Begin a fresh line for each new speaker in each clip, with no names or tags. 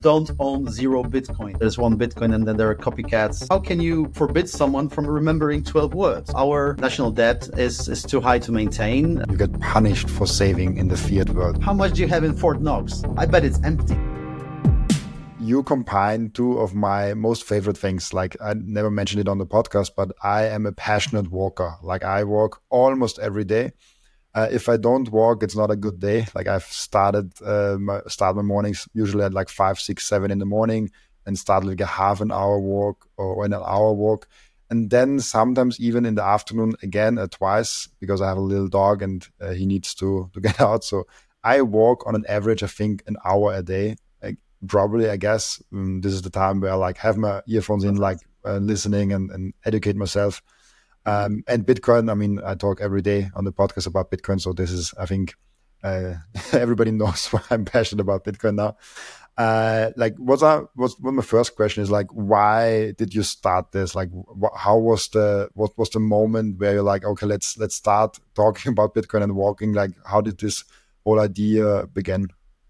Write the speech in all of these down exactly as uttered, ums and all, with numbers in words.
don't own zero Bitcoin. There's one Bitcoin and then there are copycats. How can you forbid someone from remembering twelve words? Our national debt is, is too high to maintain.
You get punished for saving in the fiat world.
How much do you have in Fort Knox? I bet it's empty.
You combine two of my most favorite things. Like, I never mentioned it on the podcast, but I am a passionate walker. Like, I walk almost every day. Uh, if I don't walk, it's not a good day. Like, I've started, uh, my, start my mornings usually at like five, six, seven in the morning and start like a half an hour walk or an hour walk. And then sometimes even in the afternoon again, uh, twice, because I have a little dog and uh, he needs to, to get out. So I walk on an average, I think, an hour a day. Like, probably, I guess, um, this is the time where I like have my earphones in, like uh, listening and, and educate myself. Um, and Bitcoin, I mean, I talk every day on the podcast about Bitcoin. So this is, I think, uh, everybody knows why I'm passionate about Bitcoin now. Uh, like, what's, our, what's what my first question is, like, why did you start this? Like, wh- how was the, what was the moment where you're like, okay, let's, let's start talking about Bitcoin and walking? Like, how did this whole idea begin?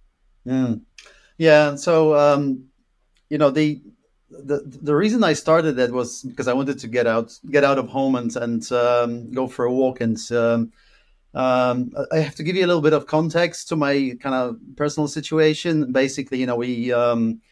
Mm. Yeah. So, um, you know, the, the the reason I started that was because I wanted to get out get out of home and and um, go for a walk. And um, um, I have to give you a little bit of context to my kind of personal situation. Basically, you know, we um,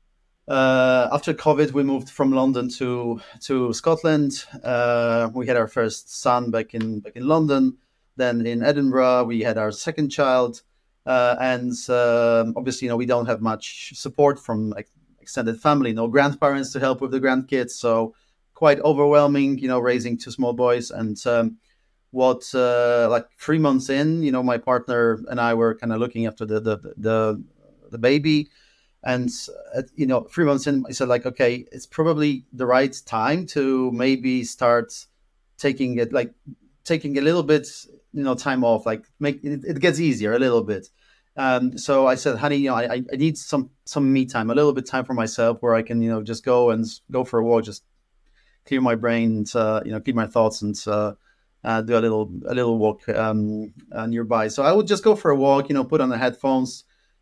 uh, after COVID, we moved from London to to Scotland. Uh, we had our first son back in back in London. Then in Edinburgh, we had our second child. Uh, and um, obviously, you know, we don't have much support from like extended family, no grandparents to help with the grandkids. So quite overwhelming, you know, raising two small boys. And um, what, uh, like three months in, you know, my partner and I were kind of looking after the, the, the, the baby. And, uh, you know, three months in, I said, like, okay, it's probably the right time to maybe start taking it, like taking a little bit, you know, time off, like make it, it gets easier a little bit. Um, so I said, honey, you know, I, I need some, some me time, a little bit time for myself where I can, you know, just go and go for a walk, just clear my brain, and, uh, you know, clear my thoughts and, uh, uh, do a little, a little walk, um, uh, nearby. So I would just go for a walk, you know, put on the headphones,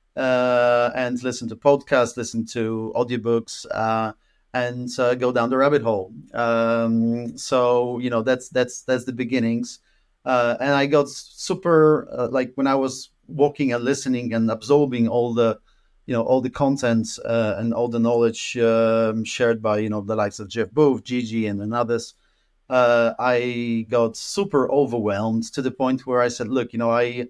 uh, and listen to podcasts, listen to audiobooks, uh, and, uh, go down the rabbit hole. Um, so, you know, that's, that's, that's the beginnings. Uh, and I got super, uh, like when I was walking and listening and absorbing all the, you know, all the content uh, and all the knowledge um, shared by, you know, the likes of Jeff Booth, Gigi, and, and others, uh, I got super overwhelmed to the point where I said, look, you know, I,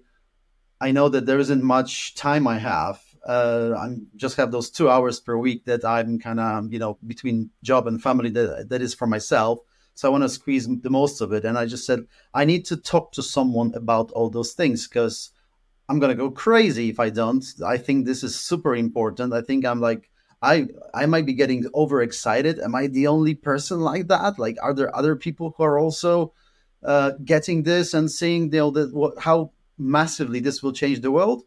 I know that there isn't much time I have. Uh, I just have those two hours per week that I'm kind of, you know, between job and family that that is for myself. So I want to squeeze the most of it. And I just said, I need to talk to someone about all those things because I'm going to go crazy if I don't. I think this is super important. I think I'm like, I I might be getting overexcited. Am I the only person like that? Like, are there other people who are also uh, getting this and seeing, you know, the, what, how massively this will change the world?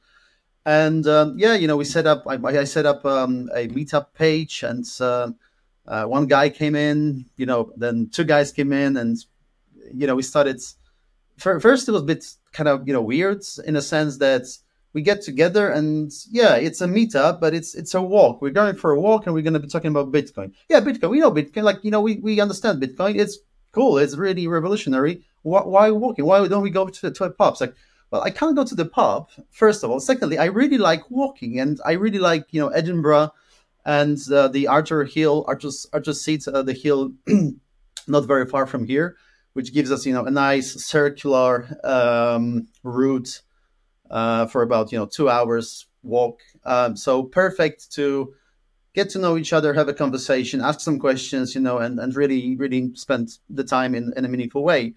And um, yeah, you know, we set up, I, I set up um, a meetup page, and uh, uh, one guy came in, you know, then two guys came in, and, you know, we started. First, it was a bit kind of, you know, weird in a sense that we get together and yeah, it's a meetup, but it's it's a walk. We're going for a walk and we're going to be talking about Bitcoin. Yeah, Bitcoin. We know Bitcoin. Like, you know, we, we understand Bitcoin. It's cool. It's really revolutionary. Why, why walking? Why don't we go to, to a pub? It's like, well, I can't go to the pub, first of all. Secondly, I really like walking, and I really like, you know, Edinburgh and uh, the Arthur Hill, Arthur's, Arthur's Seat, uh, the hill not very far from here, which gives us, you know, a nice circular um, route uh, for about, you know, two hours walk. Um, so perfect to get to know each other, have a conversation, ask some questions, you know, and, and really, really spend the time in, in a meaningful way.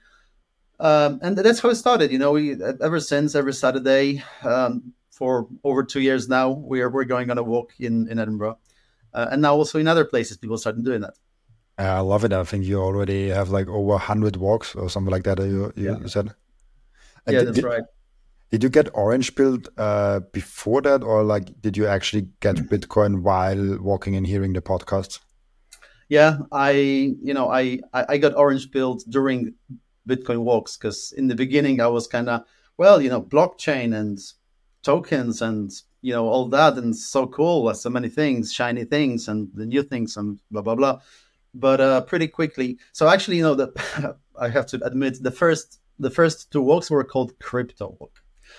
Um, and that's how it started. You know, we ever since every Saturday um, for over two years now, we are we're going on a walk in in Edinburgh, uh, and now also in other places, people started doing that.
I love it. I think you already have like over one hundred walks or something like that, you, you,
Yeah,
you said. And
yeah,
did,
that's
did,
right.
did you get Orange Pilled uh, before that, or like did you actually get Bitcoin while walking and hearing the podcasts?
Yeah, I you know I I I got Orange Pilled during Bitcoin walks because in the beginning I was kind of, well, you know, blockchain and tokens and you know, all that, and it's so cool, so many things, shiny things, and the new things, and blah blah blah. But uh, pretty quickly, so actually, you know, that I have to admit, the first the first two walks were called Crypto Walk.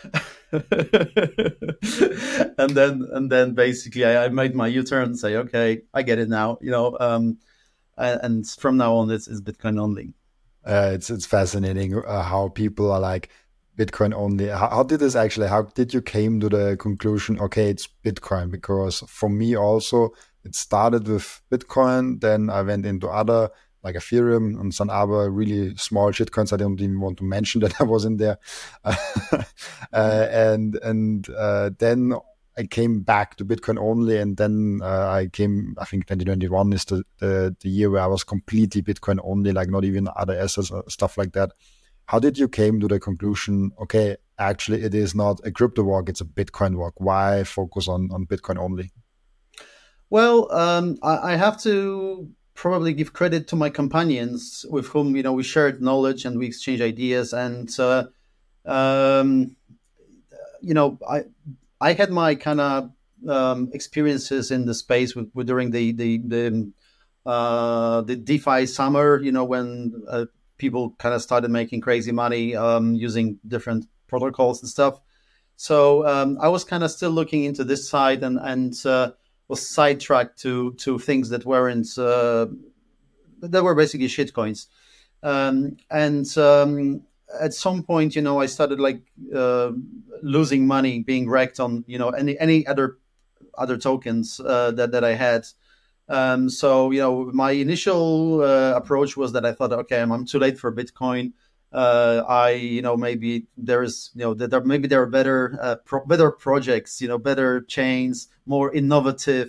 and then and then basically I, I made my U-turn and say, okay, I get it now, you know, um, and from now on it's, it's Bitcoin only.
Uh, it's it's fascinating uh, how people are like Bitcoin only. How, how did this actually? How did you came to the conclusion? Okay, it's Bitcoin. Because for me also, it started with Bitcoin. Then I went into other like Ethereum and some other really small shitcoins. I don't even want to mention that I was in there. uh, and and uh, then I came back to Bitcoin only, and then uh, I came. I think twenty twenty-one is the, the the year where I was completely Bitcoin only, like not even other assets or stuff like that. How did you came to the conclusion? Okay, actually, it is not a crypto walk; it's a Bitcoin walk. Why focus on on Bitcoin only?
Well, um, I, I have to probably give credit to my companions with whom, you know, we shared knowledge and we exchanged ideas, and uh, um, you know, I I had my kind of um, experiences in the space with, with during the the the, uh, the DeFi summer. You know, when uh, people kind of started making crazy money um, using different protocols and stuff. So um, I was kind of still looking into this side, and and uh, was sidetracked to to things that weren't uh, that were basically shitcoins. Um, and um, at some point, you know, I started like uh, losing money, being wrecked on, you know, any any other other tokens uh, that that I had. Um, so you know, my initial uh, approach was that I thought, okay, I'm, I'm too late for Bitcoin. Uh, I, you know, maybe there is, you know, that there maybe there are better, uh, pro- better projects, you know, better chains, more innovative.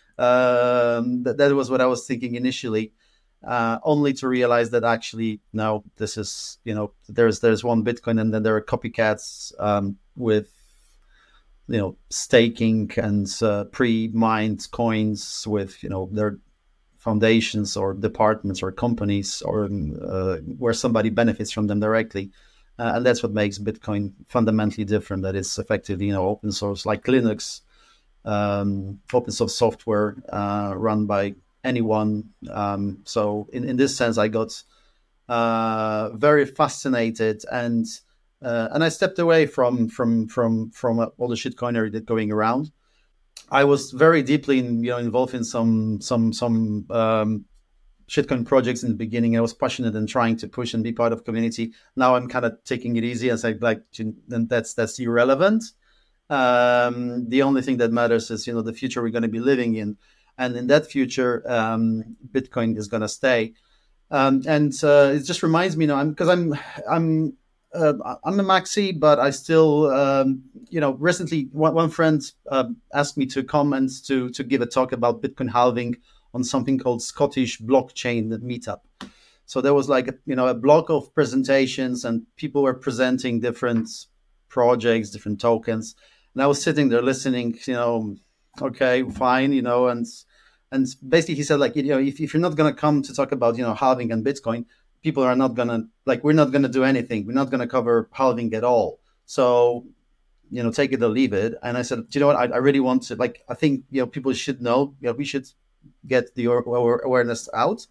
Um, that, that was what I was thinking initially, uh, only to realize that actually, no, this is, you know, there's there's one Bitcoin, and then there are copycats um, with, you know, staking and uh, pre-mined coins with, you know, their foundations or departments or companies, or uh, where somebody benefits from them directly. Uh, and that's what makes Bitcoin fundamentally different. That it's effectively, you know, open source, like Linux, um, open source software uh, run by anyone. Um, so in, in this sense, I got uh, very fascinated, and uh, and I stepped away from from from from all the shitcoinery that going around. I was very deeply, in, you know, involved in some some some um, shitcoin projects in the beginning. I was passionate and trying to push and be part of community. Now I'm kind of taking it easy, as I like, and that's that's irrelevant. Um, the only thing that matters is, you know, the future we're going to be living in, and in that future, um, Bitcoin is going to stay. Um, and uh, it just reminds me, you know, I'm because I'm I'm uh, I'm a maxi, but I still, um, you know, recently one, one friend uh, asked me to come and to to give a talk about Bitcoin halving on something called Scottish Blockchain Meetup. So there was like a, you know, a block of presentations, and people were presenting different projects, different tokens, and I was sitting there listening. You know, okay, fine, you know, and and basically he said, like, you know, if, if you're not going to come to talk about, you know, halving and Bitcoin, people are not going to, like, we're not going to do anything. We're not going to cover halving at all. So, you know, take it or leave it. And I said, do you know what? I, I really want to, like, I think, you know, people should know, you know, we should get the awareness out.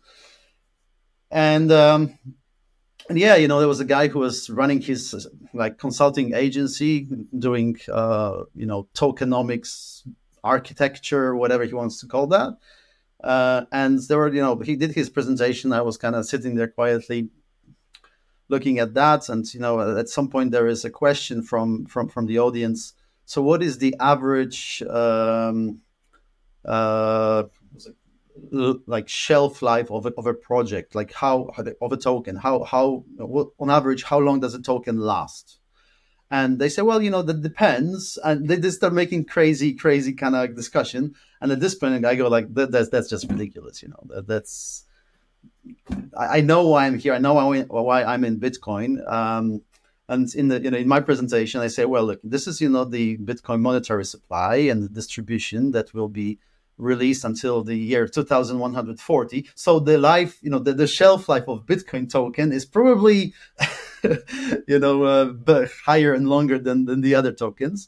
And, um, and yeah, you know, there was a guy who was running his like consulting agency doing, uh, you know, tokenomics, architecture, whatever he wants to call that. Uh, and there were, you know, he did his presentation. I was kind of sitting there quietly looking at that. And, you know, at some point there is a question from, from, from the audience. So what is the average, um, uh, like shelf life of a, of a project? Like how, of a token, how, how, on average, how long does a token last? And they say, well, you know, that depends. And they just start making crazy, crazy kind of discussion. And at this point, I go like, that, that's that's just ridiculous. You know, that, that's, I, I know why I'm here. I know why, why I'm in Bitcoin. Um, and in the, you know, in my presentation, I say, well, look, this is, you know, the Bitcoin monetary supply and the distribution that will be released until the year two thousand one hundred forty. So the life, you know, the, the shelf life of Bitcoin token is probably, you know, uh, higher and longer than, than the other tokens.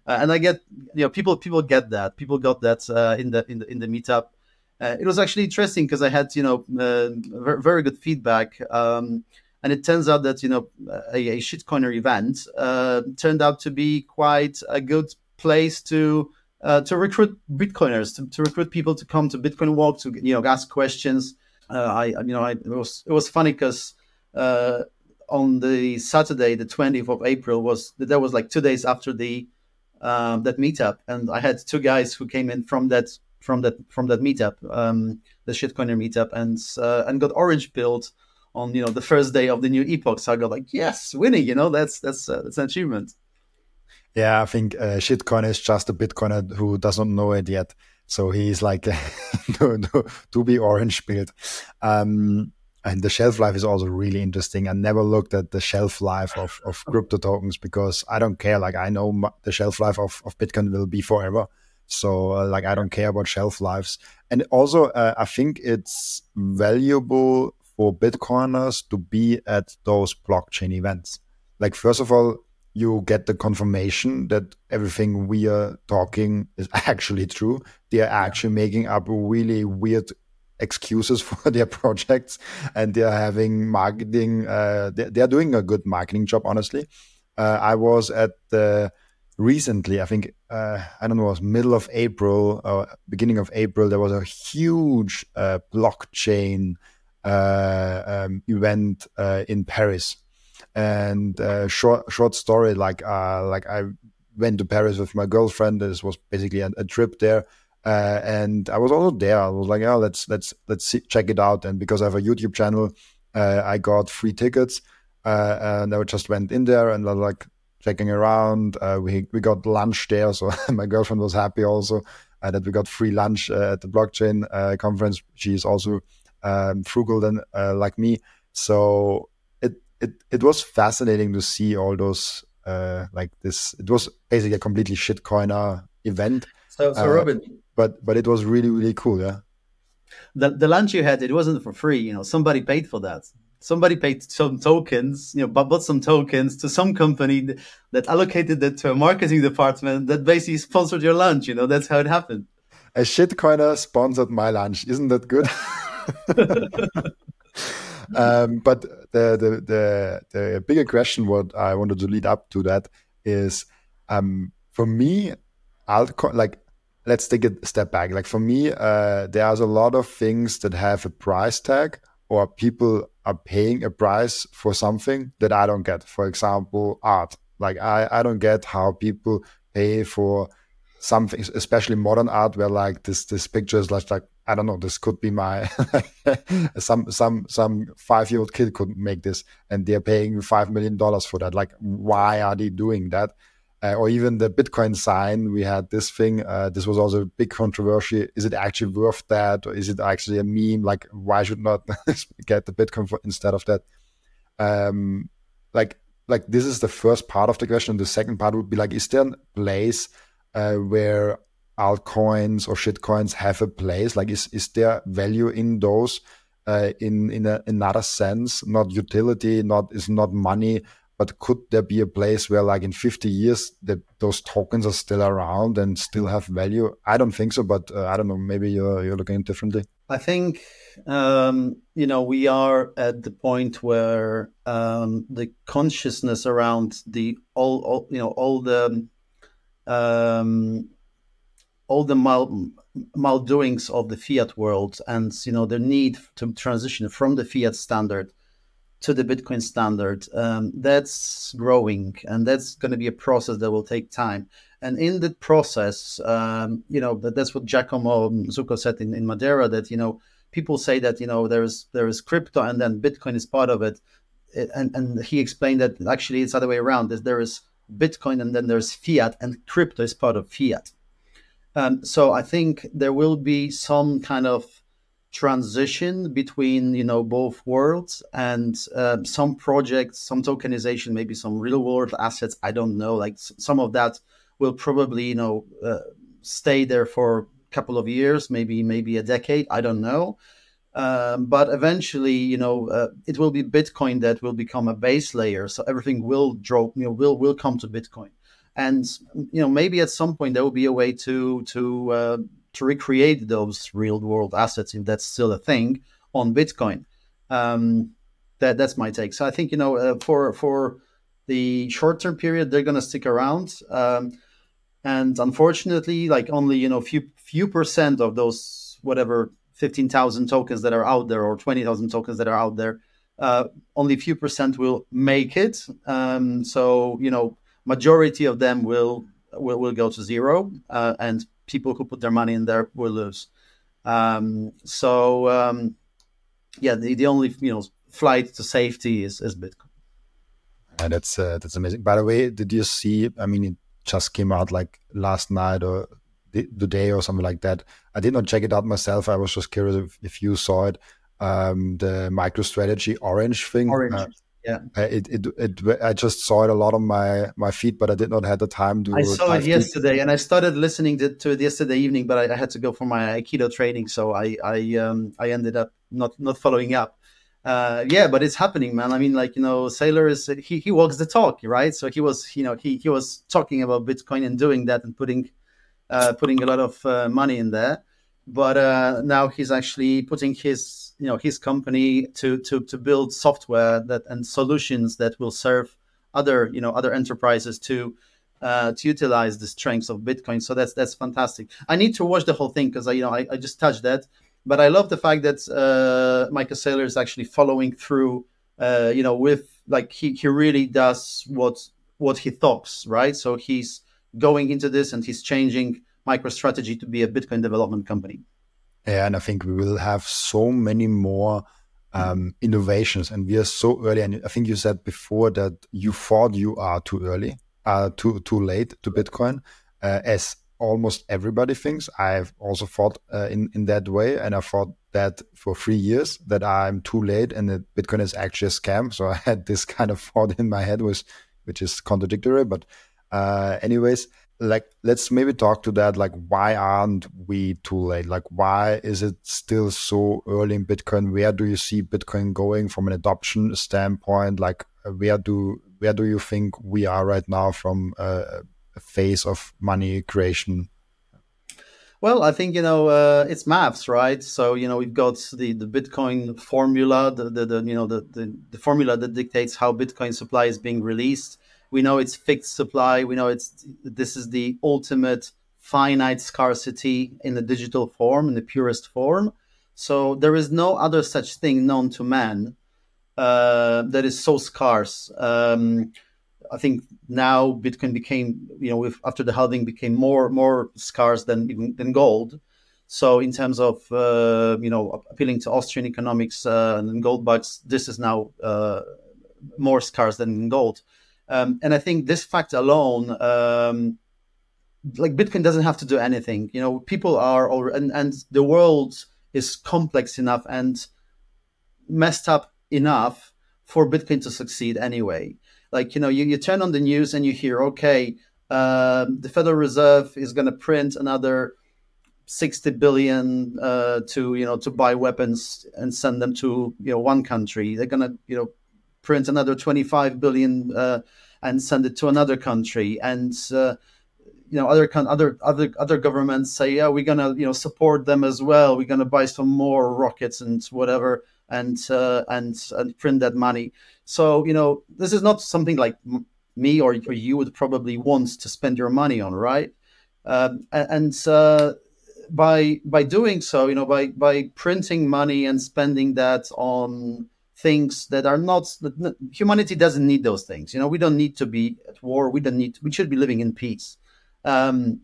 Uh, and I get, you know, people people get that. People got that uh, in the in the in the meetup. Uh, it was actually interesting because I had, you know, uh, very, very good feedback. Um, and it turns out that, you know, a, a shitcoiner event uh, turned out to be quite a good place to uh, to recruit Bitcoiners, to, to recruit people to come to Bitcoin Walk, to, you know, ask questions. Uh, I, you know, I, it was it was funny because uh, on the Saturday, the twentieth of April, was that was like two days after the um, that meetup, and I had two guys who came in from that from that from that meetup, um, the shitcoiner meetup, and uh, and got orange pilled on, you know, the first day of the new epoch. So I got like, yes, winning, you know, that's that's uh, that's an achievement.
Yeah, I think uh, shitcoin is just a Bitcoiner who doesn't know it yet. So he's like to, to, to be orange pilled. Um, and the shelf life is also really interesting. I never looked at the shelf life of, of crypto tokens because I don't care. Like I know m- the shelf life of, of Bitcoin will be forever. So uh, like I don't care about shelf lives. And also uh, I think it's valuable for Bitcoiners to be at those blockchain events. Like first of all, you get the confirmation that everything we are talking is actually true. They are actually yeah. making up really weird excuses for their projects, and they are having marketing. Uh, they, they are doing a good marketing job, honestly. Uh, I was at the recently, I think, uh, I don't know, it was middle of April or beginning of April. There was a huge uh, blockchain uh, um, event uh, in Paris. And uh, short short story, like uh, like I went to Paris with my girlfriend. This was basically a, a trip there, uh, and I was also there. I was like, oh, let's let's let's see, check it out. And because I have a YouTube channel, uh, I got free tickets, uh, and I just went in there and I was like checking around. Uh, we we got lunch there, so my girlfriend was happy also uh, that we got free lunch uh, at the blockchain uh, conference. She is also um, frugal than uh, like me, so. It it was fascinating to see all those uh, like this. It was basically a completely shitcoiner event.
So, so
uh,
Robin,
but but it was really really cool. Yeah,
the the lunch you had, it wasn't for free. You know, somebody paid for that. Somebody paid some tokens, you know, but bought some tokens to some company that allocated that to a marketing department that basically sponsored your lunch. You know, that's how it happened.
A shitcoiner sponsored my lunch. Isn't that good? Um, but the, the the the bigger question, what I wanted to lead up to that is, um, for me, altcoin, like let's take a step back. Like for me, uh, there's a lot of things that have a price tag, or people are paying a price for something that I don't get. For example, art. Like I I don't get how people pay for something, especially modern art, where like this this picture is like like I don't know, this could be my some some some five year old kid could make this, and they're paying five million dollars for that. Like, why are they doing that? Uh, or even the Bitcoin sign, we had this thing. Uh, this was also a big controversy. Is it actually worth that, or is it actually a meme? Like, why should not get the Bitcoin for, instead of that? Um, like like this is the first part of the question. And the second part would be like, is there a place uh, where altcoins or shitcoins have a place? Like, is is there value in those uh, in in a, another sense? Not utility, not is not money, but could there be a place where, like in fifty years, that those tokens are still around and still have value? I don't think so, but uh, I don't know. Maybe you're you're looking differently.
I think um, you know, we are at the point where um, the consciousness around the all, all you know all the um, all the mal maldoings of the fiat world, and you know the need to transition from the fiat standard to the Bitcoin standard, um, that's growing, and that's going to be a process that will take time. And in the process, um, you know, that, that's what Giacomo Zucco said in, in Madeira, that, you know, people say that, you know, there is there is crypto and then Bitcoin is part of it. it and, and he explained that actually it's the other way around, that there is Bitcoin and then there's fiat, and crypto is part of fiat. Um, so I think there will be some kind of transition between, you know, both worlds, and uh, some projects, some tokenization, maybe some real world assets. I don't know. Like s- some of that will probably, you know, uh, stay there for a couple of years, maybe maybe a decade. I don't know. Um, but eventually, you know, uh, it will be Bitcoin that will become a base layer. So everything will drop, you know, will will come to Bitcoin. and you know maybe at some point there will be a way to to uh, to recreate those real world assets if that's still a thing on Bitcoin. Um, that that's my take. So I think you know uh, for for the short term period they're going to stick around. Um, and unfortunately, like only you know few few percent of those whatever fifteen thousand tokens that are out there or twenty thousand tokens that are out there, uh, only few percent will make it. Um, so you know, majority of them will will, will go to zero, uh, and people who put their money in there will lose. Um, so um, yeah, the, the only you know flight to safety is, is Bitcoin.
And that's uh, that's amazing. By the way, did you see? I mean, it just came out like last night or the, the day or something like that. I did not check it out myself. I was just curious if, if you saw it. Um, the MicroStrategy Orange thing.
Orange,
uh,
yeah.
It, it it I just saw it a lot on my my feed, but I did not have the time to.
I saw it
dive
yesterday,
deep.
and I started listening to, to it yesterday evening, but I, I had to go for my Aikido training, so I I um I ended up not not following up. Uh, yeah, but it's happening, man. I mean, like you know, Saylor is he he walks the talk, right? So he was you know he he was talking about Bitcoin and doing that and putting uh, putting a lot of uh, money in there, but uh, now he's actually putting his you know his company to to to build software that and solutions that will serve other you know other enterprises to uh, to utilize the strengths of Bitcoin. So that's that's fantastic. I need to watch the whole thing because I you know I, I just touched that. But I love the fact that uh, Michael Saylor is actually following through, uh, you know, with like he, he really does what what he talks, right? So he's going into this and he's changing MicroStrategy to be a Bitcoin development company.
Yeah, and I think we will have so many more um, innovations, and we are so early. And I think you said before that you thought you are too early, uh, too too late to Bitcoin, uh, as almost everybody thinks. I've also thought uh, in in that way, and I thought that for three years that I'm too late and that Bitcoin is actually a scam. So I had this kind of thought in my head, which which is contradictory. But uh, anyways, like let's maybe talk to that. Like, why aren't we too late? Like, why is it still so early in Bitcoin? Where do you see Bitcoin going from an adoption standpoint? Like, where do where do you think we are right now from uh, phase of money creation?
Well, I think you know uh, it's maths, right? So you know we've got the, the Bitcoin formula, the, the, the you know the, the the formula that dictates how Bitcoin supply is being released. We know it's fixed supply. We know it's this is the ultimate finite scarcity in the digital form, in the purest form. So there is no other such thing known to man uh, that is so scarce. Um, I think now Bitcoin became, you know, with, after the halving, became more more scarce than even than gold. So in terms of uh, you know appealing to Austrian economics uh, and gold bucks, this is now uh, more scarce than gold. Um, and I think this fact alone, um, like Bitcoin doesn't have to do anything. You know, people are already, and, and the world is complex enough and messed up enough for Bitcoin to succeed anyway. Like, you know, you, you turn on the news and you hear, okay, uh, the Federal Reserve is going to print another sixty billion uh, to, you know, to buy weapons and send them to, you know, one country. They're going to, you know, print another twenty-five billion uh, and send it to another country. And, uh, you know, other other other other governments say, yeah, we're gonna you know support them as well. We're gonna buy some more rockets and whatever, and uh, and and print that money. So you know, this is not something like me or, or you would probably want to spend your money on, right? Um, and uh, by by doing so, you know, by by printing money and spending that on things that are not that humanity doesn't need those things. You know, we don't need to be at war. We don't need. We should be living in peace. Um,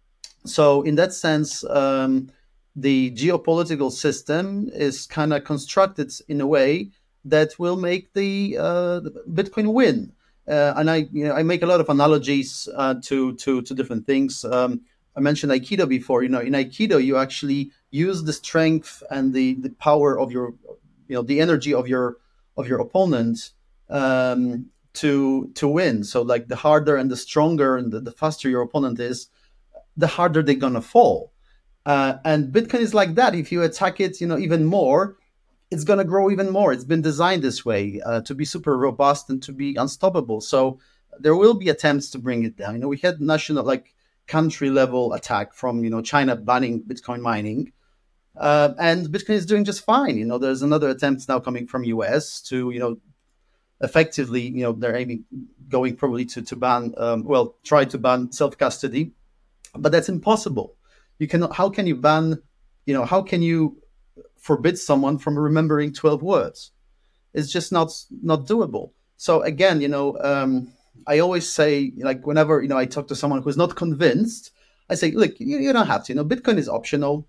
so in that sense, um, the geopolitical system is kind of constructed in a way that will make the, uh, the Bitcoin win. Uh, and I, you know, I make a lot of analogies uh, to to to different things. Um, I mentioned Aikido before. You know, in Aikido, you actually use the strength and the, the power of your, you know, the energy of your of your opponent um, to to win. So like the harder and the stronger and the, the faster your opponent is, the harder they're gonna fall. Uh, and Bitcoin is like that. If you attack it, you know, even more, it's gonna grow even more. It's been designed this way uh, to be super robust and to be unstoppable. So there will be attempts to bring it down. You know, we had national, like country level attack from, you know, China banning Bitcoin mining. Uh, and Bitcoin is doing just fine. You know, there's another attempt now coming from U S to, you know, effectively, you know, they're aiming, going probably to, to ban, um, well, try to ban self-custody, but that's impossible. You cannot, how can you ban, you know, how can you forbid someone from remembering twelve words? It's just not, not doable. So again, you know, um, I always say, like, whenever, you know, I talk to someone who's not convinced, I say, look, you, you don't have to, you know, Bitcoin is optional.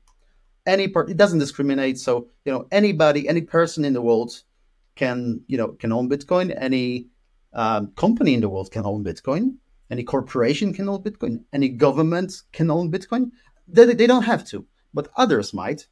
Any part, it doesn't discriminate. So, you know, anybody, any person in the world can, you know, can own Bitcoin. Any um, company in the world can own Bitcoin. Any corporation can own Bitcoin. Any government can own Bitcoin. They, they don't have to, but others might.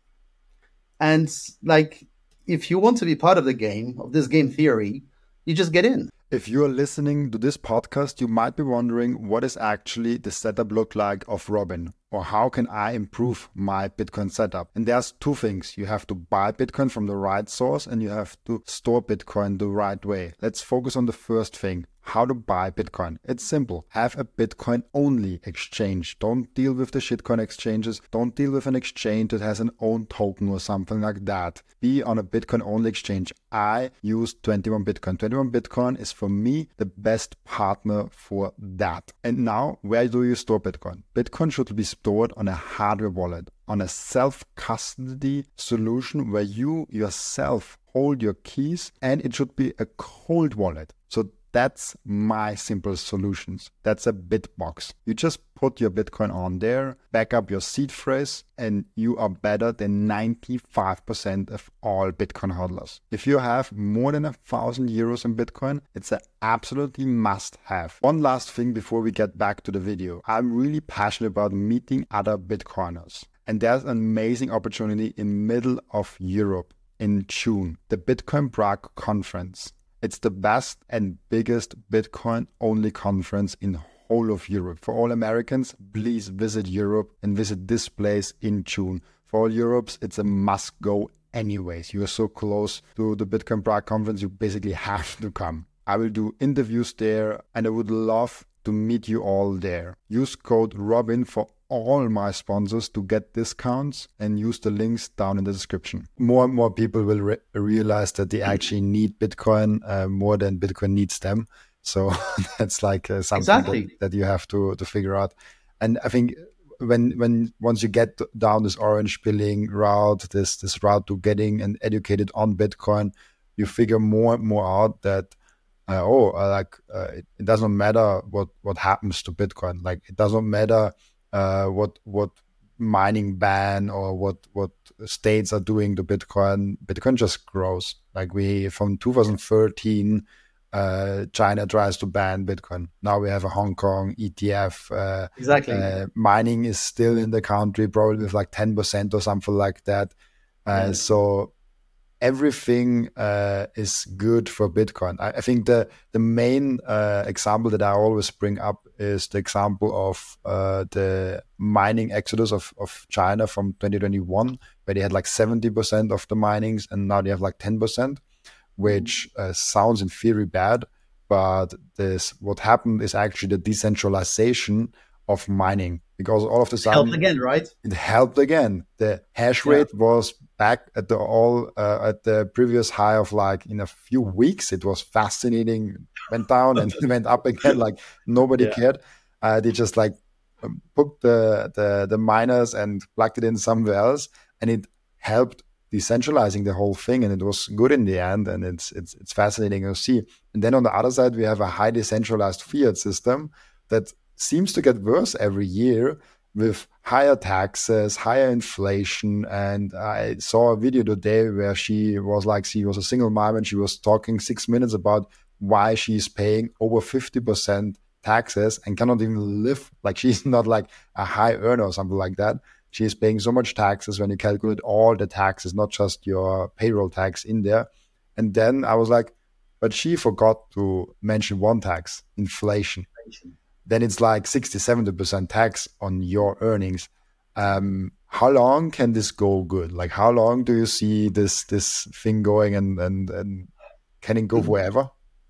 And like, if you want to be part of the game, of this game theory, you just get in.
If you're listening to this podcast, you might be wondering, what is actually the setup look like of Robin? Or how can I improve my Bitcoin setup? And there's two things. You have to buy Bitcoin from the right source and you have to store Bitcoin the right way. Let's focus on the first thing. How to buy Bitcoin. It's simple. Have a Bitcoin only exchange. Don't deal with the shitcoin exchanges. Don't deal with an exchange that has an own token or something like that. Be on a Bitcoin only exchange. I use twenty-one Bitcoin. twenty-one Bitcoin is for me the best partner for that. And now, where do you store Bitcoin? Bitcoin should be stored on a hardware wallet, on a self-custody solution where you yourself hold your keys, and it should be a cold wallet. So that's my simple solutions. That's a Bitbox. You just put your Bitcoin on there, back up your seed phrase, and you are better than ninety-five percent of all Bitcoin hodlers. If you have more than a thousand euros in Bitcoin, it's an absolutely must have. One last thing before we get back to the video. I'm really passionate about meeting other Bitcoiners. And there's an amazing opportunity in middle of Europe in June, the Bitcoin Prague conference. It's the best and biggest Bitcoin-only conference in whole of Europe. For all Americans, please visit Europe and visit this place in June. For all Europes, it's a must-go anyways. You are so close to the Bitcoin Prague conference, you basically have to come. I will do interviews there, and I would love to meet you all there. Use code Robin for all my sponsors to get discounts, and use the links down in the description. More and more people will re- realize that they actually need Bitcoin uh, more than Bitcoin needs them. So that's like uh, something
Exactly.
that, that you have to, to figure out. And I think when when once you get down this orange pilling route, this this route to getting and educated on Bitcoin, you figure more and more out that uh, oh, uh, like uh, it, it doesn't matter what what happens to Bitcoin. Like it doesn't matter uh, what what mining ban or what what states are doing to Bitcoin. Bitcoin just grows. Like we from two thousand thirteen. Uh, China tries to ban Bitcoin. Now we have a Hong Kong E T F. Uh,
Exactly.
uh, mining is still in the country, probably with like ten percent or something like that. Uh,
Yeah.
So everything uh, is good for Bitcoin. I, I think the the main uh, example that I always bring up is the example of uh, the mining exodus of, of China from twenty twenty-one, where they had like seventy percent of the minings, and now they have like ten percent. Which uh, sounds in theory bad, but this what happened is actually the decentralization of mining, because all of a sudden
Helped again, right?
it helped again. The hash
Yeah.
rate was back at the all uh, at the previous high of like in a few weeks. It was fascinating. Went down and went up again. Like nobody
Yeah.
cared. Uh, they just like um, put the, the the miners and plugged it in somewhere else, and it helped decentralizing the whole thing, and it was good in the end, and it's it's it's fascinating to see. And then on the other side, we have a high decentralized fiat system that seems to get worse every year with higher taxes, higher inflation. And I saw a video today where she was like, she was a single mom, and she was talking six minutes about why she's paying over fifty percent taxes and cannot even live. Like she's not like a high earner or something like that. She is paying so much taxes when you calculate all the taxes, not just your payroll tax in there. And then I was like, but she forgot to mention one tax, inflation. Then it's like sixty, seventy percent tax on your earnings. Um, how long can this go good? Like how long do you see this this thing going, and and, and can it go forever?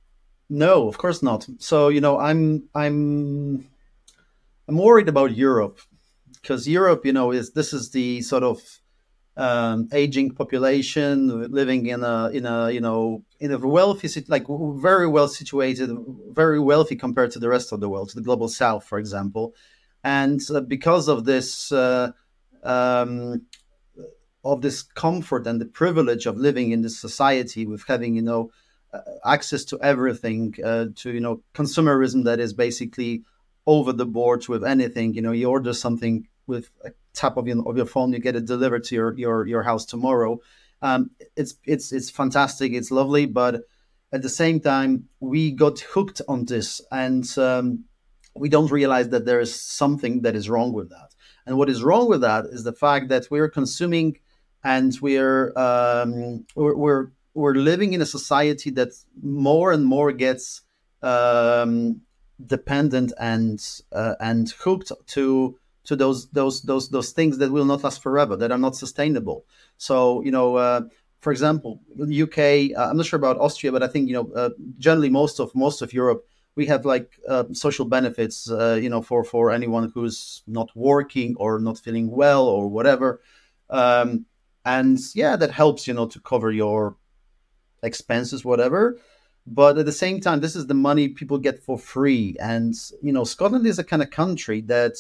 No, of course not. So you know, I'm I'm I'm worried about Europe because Europe, you know, is this is the sort of um, aging population living in a in a you know in a wealthy sit- like very well situated, very wealthy compared to the rest of the world, to the global south, for example, and uh, because of this. Uh, um, of this comfort and the privilege of living in this society with having you know uh, access to everything, uh, to you know consumerism that is basically over the board with anything. You know, you order something with a tap of your, of your phone, you get it delivered to your your, your house tomorrow. um, it's it's it's fantastic, it's lovely, but at the same time we got hooked on this, and um, we don't realize that there is something that is wrong with that. And what is wrong with that is the fact that we're consuming, and we're um, we're, we're we're living in a society that more and more gets um, dependent and uh, and hooked to to those those those those things that will not last forever, that are not sustainable. So you know, uh, for example, U K. Uh, I'm not sure about Austria, but I think you know uh, generally most of most of Europe, we have like uh, social benefits, uh, you know, for for anyone who's not working or not feeling well or whatever. Um, and yeah, that helps you know to cover your expenses, whatever. But at the same time, this is the money people get for free. And you know Scotland is a kind of country that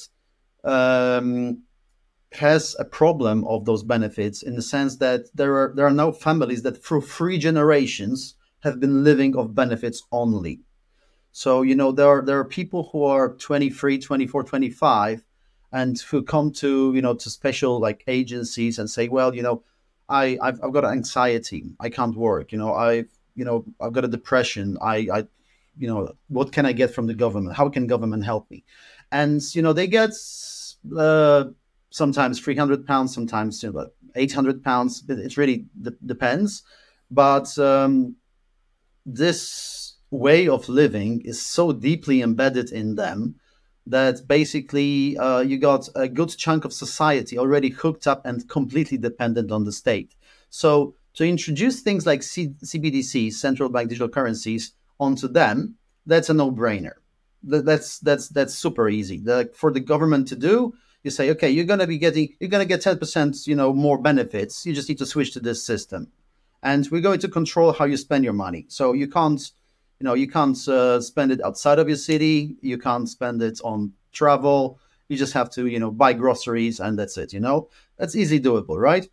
um, has a problem of those benefits, in the sense that there are there are now families that through three generations have been living of benefits only. So you know there are there are people who are twenty-three, twenty-four, twenty-five, and who come to you know to special like agencies and say, well, you know, I I've, I've got anxiety, I can't work, you know, I've you know I've got a depression, I I you know what can I get from the government? How can government help me? And you know they get uh, sometimes three hundred pounds, sometimes you know, eight hundred pounds. It really d- depends, but um, this way of living is so deeply embedded in them that basically uh, you got a good chunk of society already hooked up and completely dependent on the state. So to introduce things like C- CBDCs, central bank digital currencies, onto them, that's a no-brainer. Th- That's that's that's super easy. The, for the government to do, you say, okay, you're gonna be getting, you're gonna get ten percent, you know, more benefits. You just need to switch to this system, and we're going to control how you spend your money. So you can't, you know, you can't uh, spend it outside of your city. You can't spend it on travel. You just have to, you know, buy groceries, and that's it. You know, that's easy doable, right?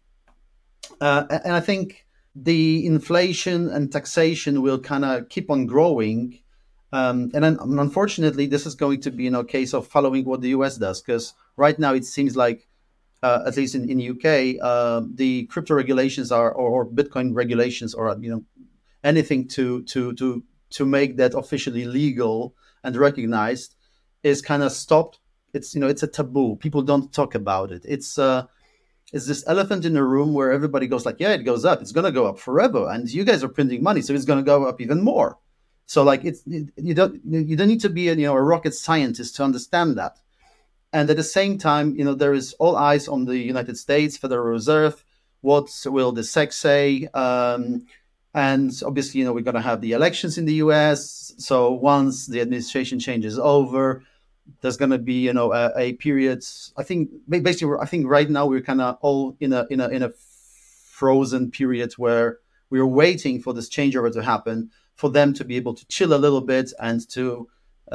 Uh, and I think the inflation and taxation will kind of keep on growing. Um, and then, unfortunately, this is going to be, you know, a case of following what the U S does, because right now it seems like uh, at least in in U K, uh, the crypto regulations are, or, or Bitcoin regulations, or you know anything to to to to make that officially legal and recognized, is kind of stopped. It's you know it's a taboo. People don't talk about it. It's uh it's this elephant in the room where everybody goes like, yeah, it goes up. It's gonna go up forever, and you guys are printing money, so it's gonna go up even more. So like it's you don't you don't need to be a, you know a rocket scientist to understand that. And at the same time, you know, there is all eyes on the United States Federal Reserve. What will the S E C say? Um, and obviously, you know, we're going to have the elections in the U S. So once the administration change is over, there's going to be, you know, a, a period. I think basically, I think right now we're kind of all in a in a in a frozen period where we're waiting for this changeover to happen, for them to be able to chill a little bit and to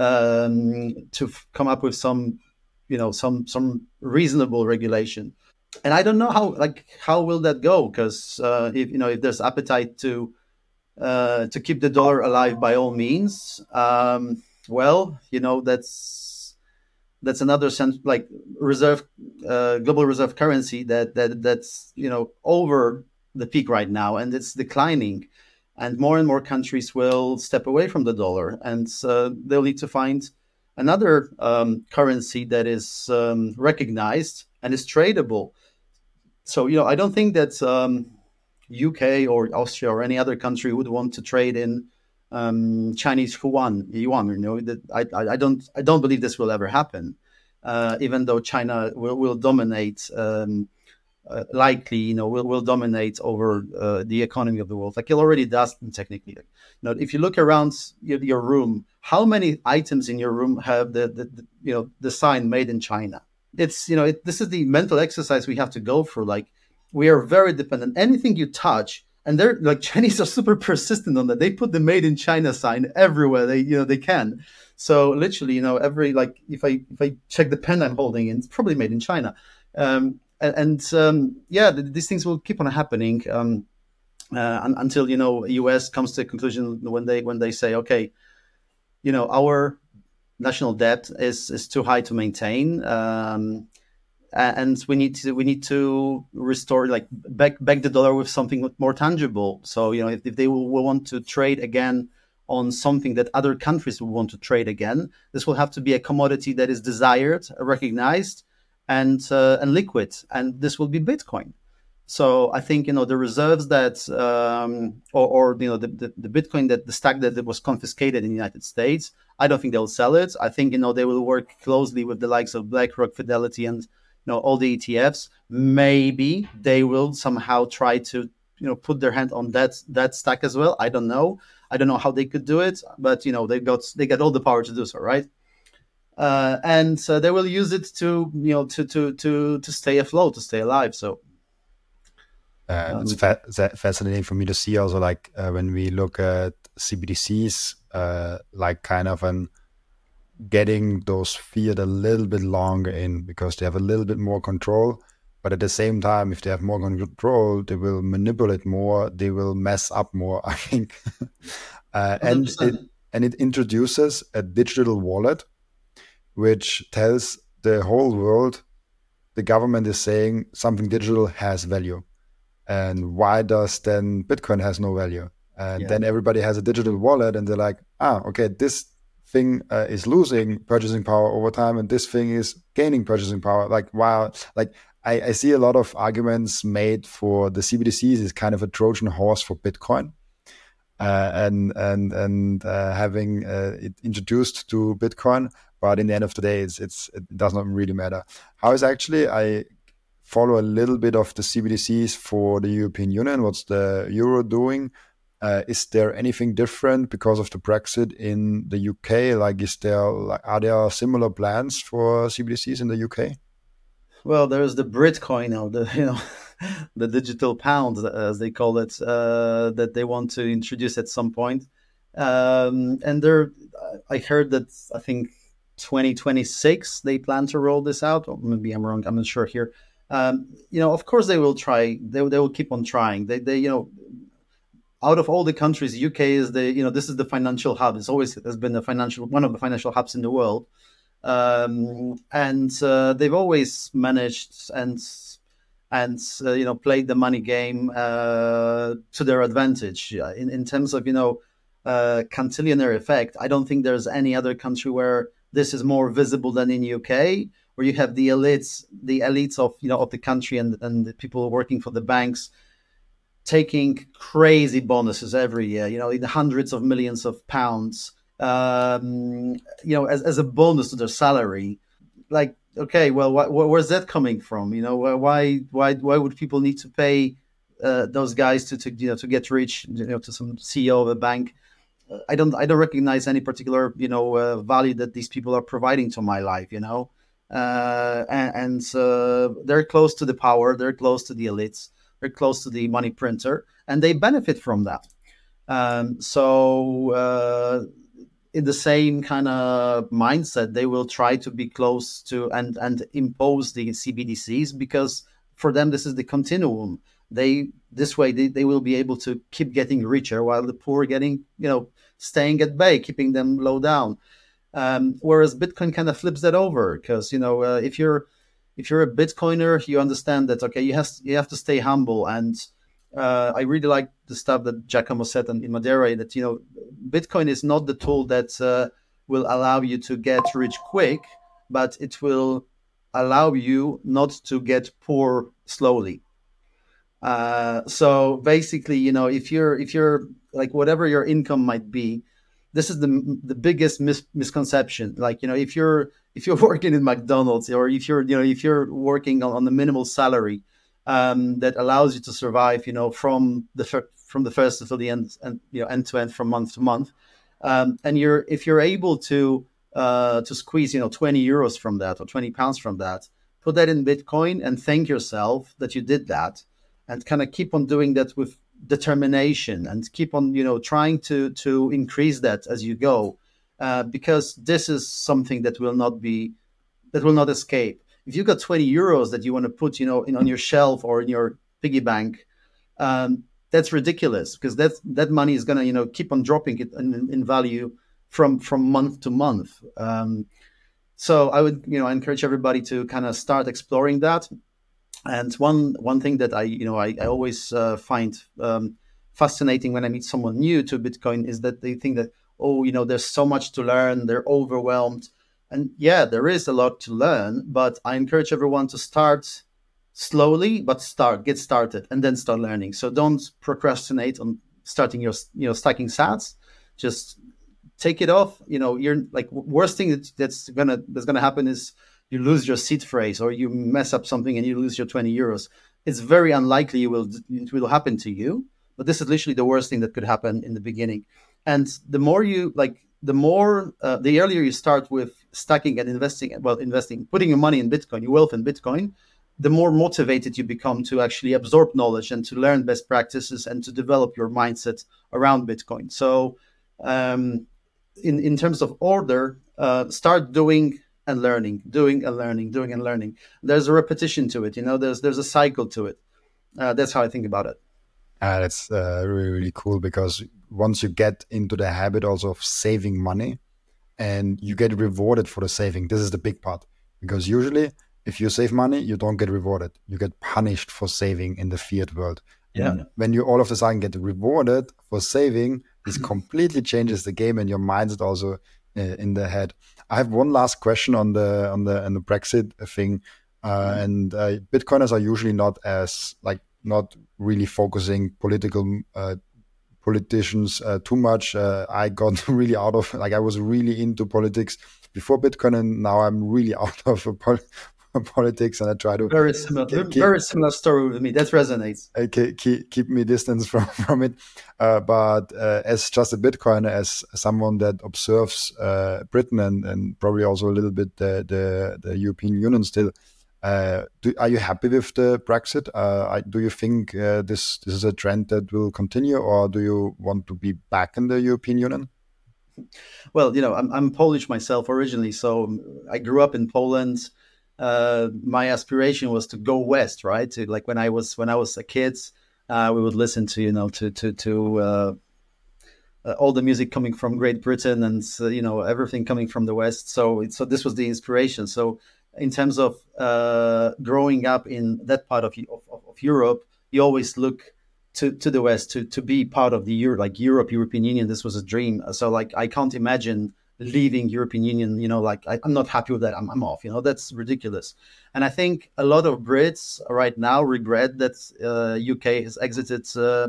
um, to f- come up with some you know some some reasonable regulation. And I don't know how like how will that go, because uh, if you know if there's appetite to uh, to keep the dollar alive, by all means. Um, well, you know that's that's another sense like reserve uh, global reserve currency that that that's you know over the peak right now, and it's declining, and more and more countries will step away from the dollar, and uh, they'll need to find another um, currency that is um, recognized and is tradable. So you know I don't think that um, U K or Austria or any other country would want to trade in um, Chinese yuan. Yuan, you know, that I, I, I don't, I don't believe this will ever happen. Uh, even though China will, will dominate um, uh, likely, you know, will, will dominate over uh, the economy of the world. Like it already does technically. You know, if you look around your, your room, how many items in your room have the, the, the you know the sign "Made in China"? It's you know it, this is the mental exercise we have to go through. Like we are very dependent. Anything you touch, and they're like Chinese are super persistent on that. They put the "Made in China" sign everywhere they you know they can. So literally, you know, every like if I if I check the pen I'm holding, it's probably made in China. Um, and, and um, yeah, th- these things will keep on happening um, uh, un- until you know U S comes to a conclusion when they when they say, okay, you know, our national debt is is too high to maintain. Um, and we need to we need to restore like back back the dollar with something more tangible. So you know if, if they will, will want to trade again on something that other countries will want to trade again, this will have to be a commodity that is desired, recognized, and uh, and liquid, and this will be Bitcoin. So I think you know the reserves that um, or, or you know the, the, the Bitcoin that the stack that was confiscated in the United States, I don't think they'll sell it. I think you know they will work closely with the likes of BlackRock, Fidelity, and you know all the E T Fs. Maybe they will somehow try to you know put their hand on that that stack as well. I don't know. I don't know how they could do it, but you know they got they got all the power to do so, right? Uh, and uh, they will use it to you know to to to to stay afloat, to stay alive. So
Uh, it's
um,
fa- fa- fascinating for me to see also, like uh, when we look at C B D Cs, uh, like kind of an getting those fiat a little bit longer in because they have a little bit more control. But at the same time, if they have more control, they will manipulate more. They will mess up more, I think. uh, and it
one hundred percent.
and it introduces a digital wallet, which tells the whole world the government is saying something digital has value. And why does then Bitcoin has no value? And
Yeah.
then everybody has a digital wallet, and they're like, ah, okay, this thing uh, is losing purchasing power over time, and this thing is gaining purchasing power. Like, wow, like I, I see a lot of arguments made for the C B D Cs is kind of a Trojan horse for Bitcoin, uh, and and and uh, having uh, it introduced to Bitcoin. But in the end of the day, it's, it's it does not really matter. How is actually I follow a little bit of the C B D Cs for the European Union. What's the euro doing? Uh, is there anything different because of the Brexit in the U K? Like, is there like are there similar plans for C B D Cs in the U K?
Well, there's the Britcoin now, the you know the digital pound as they call it, uh, that they want to introduce at some point. Um, and they're, I heard that I think twenty twenty-six they plan to roll this out. Or maybe I'm wrong. I'm not sure here. Um, you know, of course they will try. They they will keep on trying. They they you know out of all the countries, U K is the you know this is the financial hub. It's always has been the financial one of the financial hubs in the world, um, and uh, they've always managed and and uh, you know played the money game uh, to their advantage uh, in in terms of you know uh, cantillionaire effect. I don't think there's any other country where this is more visible than in U K, where you have the elites, the elites of you know of the country and and the people working for the banks taking crazy bonuses every year, you know, in the hundreds of millions of pounds, um, you know, as, as a bonus to their salary. Like, okay, well, wh- wh- where's that coming from? You know, why, why, why would people need to pay uh, those guys to, to, you know, to get rich, you know, to some C E O of a bank? I don't, I don't recognize any particular, you know, uh, value that these people are providing to my life, you know, uh, and, and uh, they're close to the power, they're close to the elites, they're close to the money printer, and they benefit from that. Um, so, uh, in the same kind of mindset, they will try to be close to and and impose the C B D Cs because for them this is the continuum. They this way they, they will be able to keep getting richer while the poor are getting you know staying at bay, keeping them low down. Um, whereas Bitcoin kind of flips that over because you know uh, if you're if you're a Bitcoiner, you understand that okay, you have you have to stay humble. And uh, I really like the stuff that Giacomo said in, in Madeira that you know Bitcoin is not the tool that uh, will allow you to get rich quick, but it will allow you not to get poor slowly. Uh, so basically, you know, if you're if you're like whatever your income might be, this is the the biggest mis- misconception. Like you know, if you're if you're working in McDonald's or if you're you know if you're working on, on the minimal salary, um, that allows you to survive, you know, from the fir- from the first until the end, and you know, end to end, from month to month. Um, and you're if you're able to uh, to squeeze, you know, twenty euros from that or twenty pounds from that, put that in Bitcoin and thank yourself that you did that, and kind of keep on doing that with determination, and keep on, you know, trying to to increase that as you go, uh, because this is something that will not be that will not escape. If you got twenty euros that you want to put, you know, in on your shelf or in your piggy bank, um, that's ridiculous, because that that money is gonna, you know, keep on dropping it in, in value from from month to month. Um, so I would, you know, I encourage everybody to kind of start exploring that. And one one thing that I, you know, I, I always uh, find um, fascinating when I meet someone new to Bitcoin is that they think that, oh, you know, there's so much to learn, they're overwhelmed. And yeah, there is a lot to learn, but I encourage everyone to start slowly, but start, get started, and then start learning. So don't procrastinate on starting your, you know, stacking sats. Just take it off. You know, you're like, worst thing that's, that's gonna that's gonna happen is you lose your seed phrase, or you mess up something and you lose your twenty euros. It's very unlikely you will it will happen to you, but this is literally the worst thing that could happen in the beginning. And the more you like, the more uh, the earlier you start with stacking and investing, well, investing, putting your money in Bitcoin, your wealth in Bitcoin, the more motivated you become to actually absorb knowledge and to learn best practices and to develop your mindset around Bitcoin. So um, in, in terms of order, uh, start doing and learning, doing and learning, doing and learning. There's a repetition to it, you know, there's there's a cycle to it. Uh, that's how I think about it.
Uh, that's uh, really, really cool, because once you get into the habit also of saving money and you get rewarded for the saving, this is the big part. Because usually if you save money, you don't get rewarded. You get punished for saving in the fiat world.
Yeah.
And when you all of a sudden get rewarded for saving, this completely changes the game, and your mindset also uh, in the head. I have one last question on the on the on the Brexit thing, uh, and uh, Bitcoiners are usually not as like not really focusing political uh, politicians uh, too much. Uh, I got really out of like I was really into politics before Bitcoin, and now I'm really out of pol- politics, and I try to
very similar,
keep,
very similar story with me. That resonates.
uh, keep, keep me distance from from it. Uh, but uh, as just a Bitcoiner, as someone that observes uh, Britain and, and probably also a little bit the the, the European Union still, uh, do, are you happy with the Brexit? Uh, I, do you think uh, this this is a trend that will continue, or do you want to be back in the European Union?
Well, you know, I'm, I'm Polish myself originally, so I grew up in Poland. Uh, my aspiration was to go west, right? To, like when I was when I was a kid, uh, we would listen to, you know, to to to uh, uh, all the music coming from Great Britain, and uh, you know, everything coming from the west. So so this was the inspiration. So in terms of uh, growing up in that part of, of of Europe, you always look to to the west to to be part of the Euro, like Europe, European Union. This was a dream. So like I can't imagine leaving European Union. You know, like I, I'm not happy with that. I'm, I'm off. You know, that's ridiculous. And I think a lot of Brits right now regret that uh, U K has exited uh,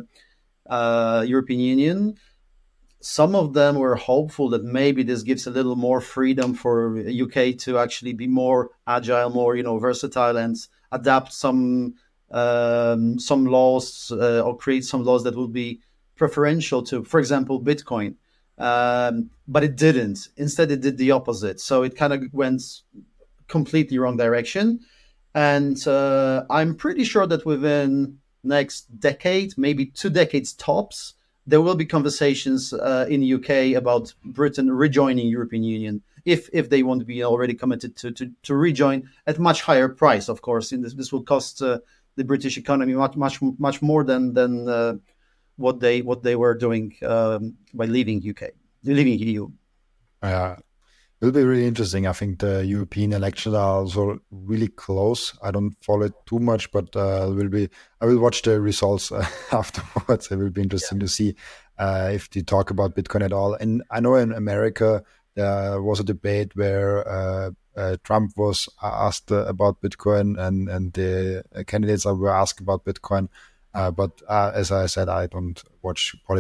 uh, European Union. Some of them were hopeful that maybe this gives a little more freedom for U K to actually be more agile, more, you know, versatile, and adapt some um, some laws uh, or create some laws that would be preferential to, for example, Bitcoin. Um, but it didn't. Instead, it did the opposite. So it kind of went completely wrong direction. And uh, I'm pretty sure that within next decade, maybe two decades tops, there will be conversations uh, in the U K about Britain rejoining European Union if if they want to be already committed to to, to rejoin at much higher price. Of course, in this this will cost uh, the British economy much much much more than than uh, what they what they were doing um, by leaving U K, leaving E U.
Yeah. It'll be really interesting. I think the European elections are also really close. I don't follow it too much, but uh, will be. I will watch the results uh, afterwards. It will be interesting yeah. to see uh, if they talk about Bitcoin at all. And I know in America there was a debate where uh, uh, Trump was asked uh, about Bitcoin, and and the candidates were asked about Bitcoin. Uh, but uh, as I said, I don't watch politi-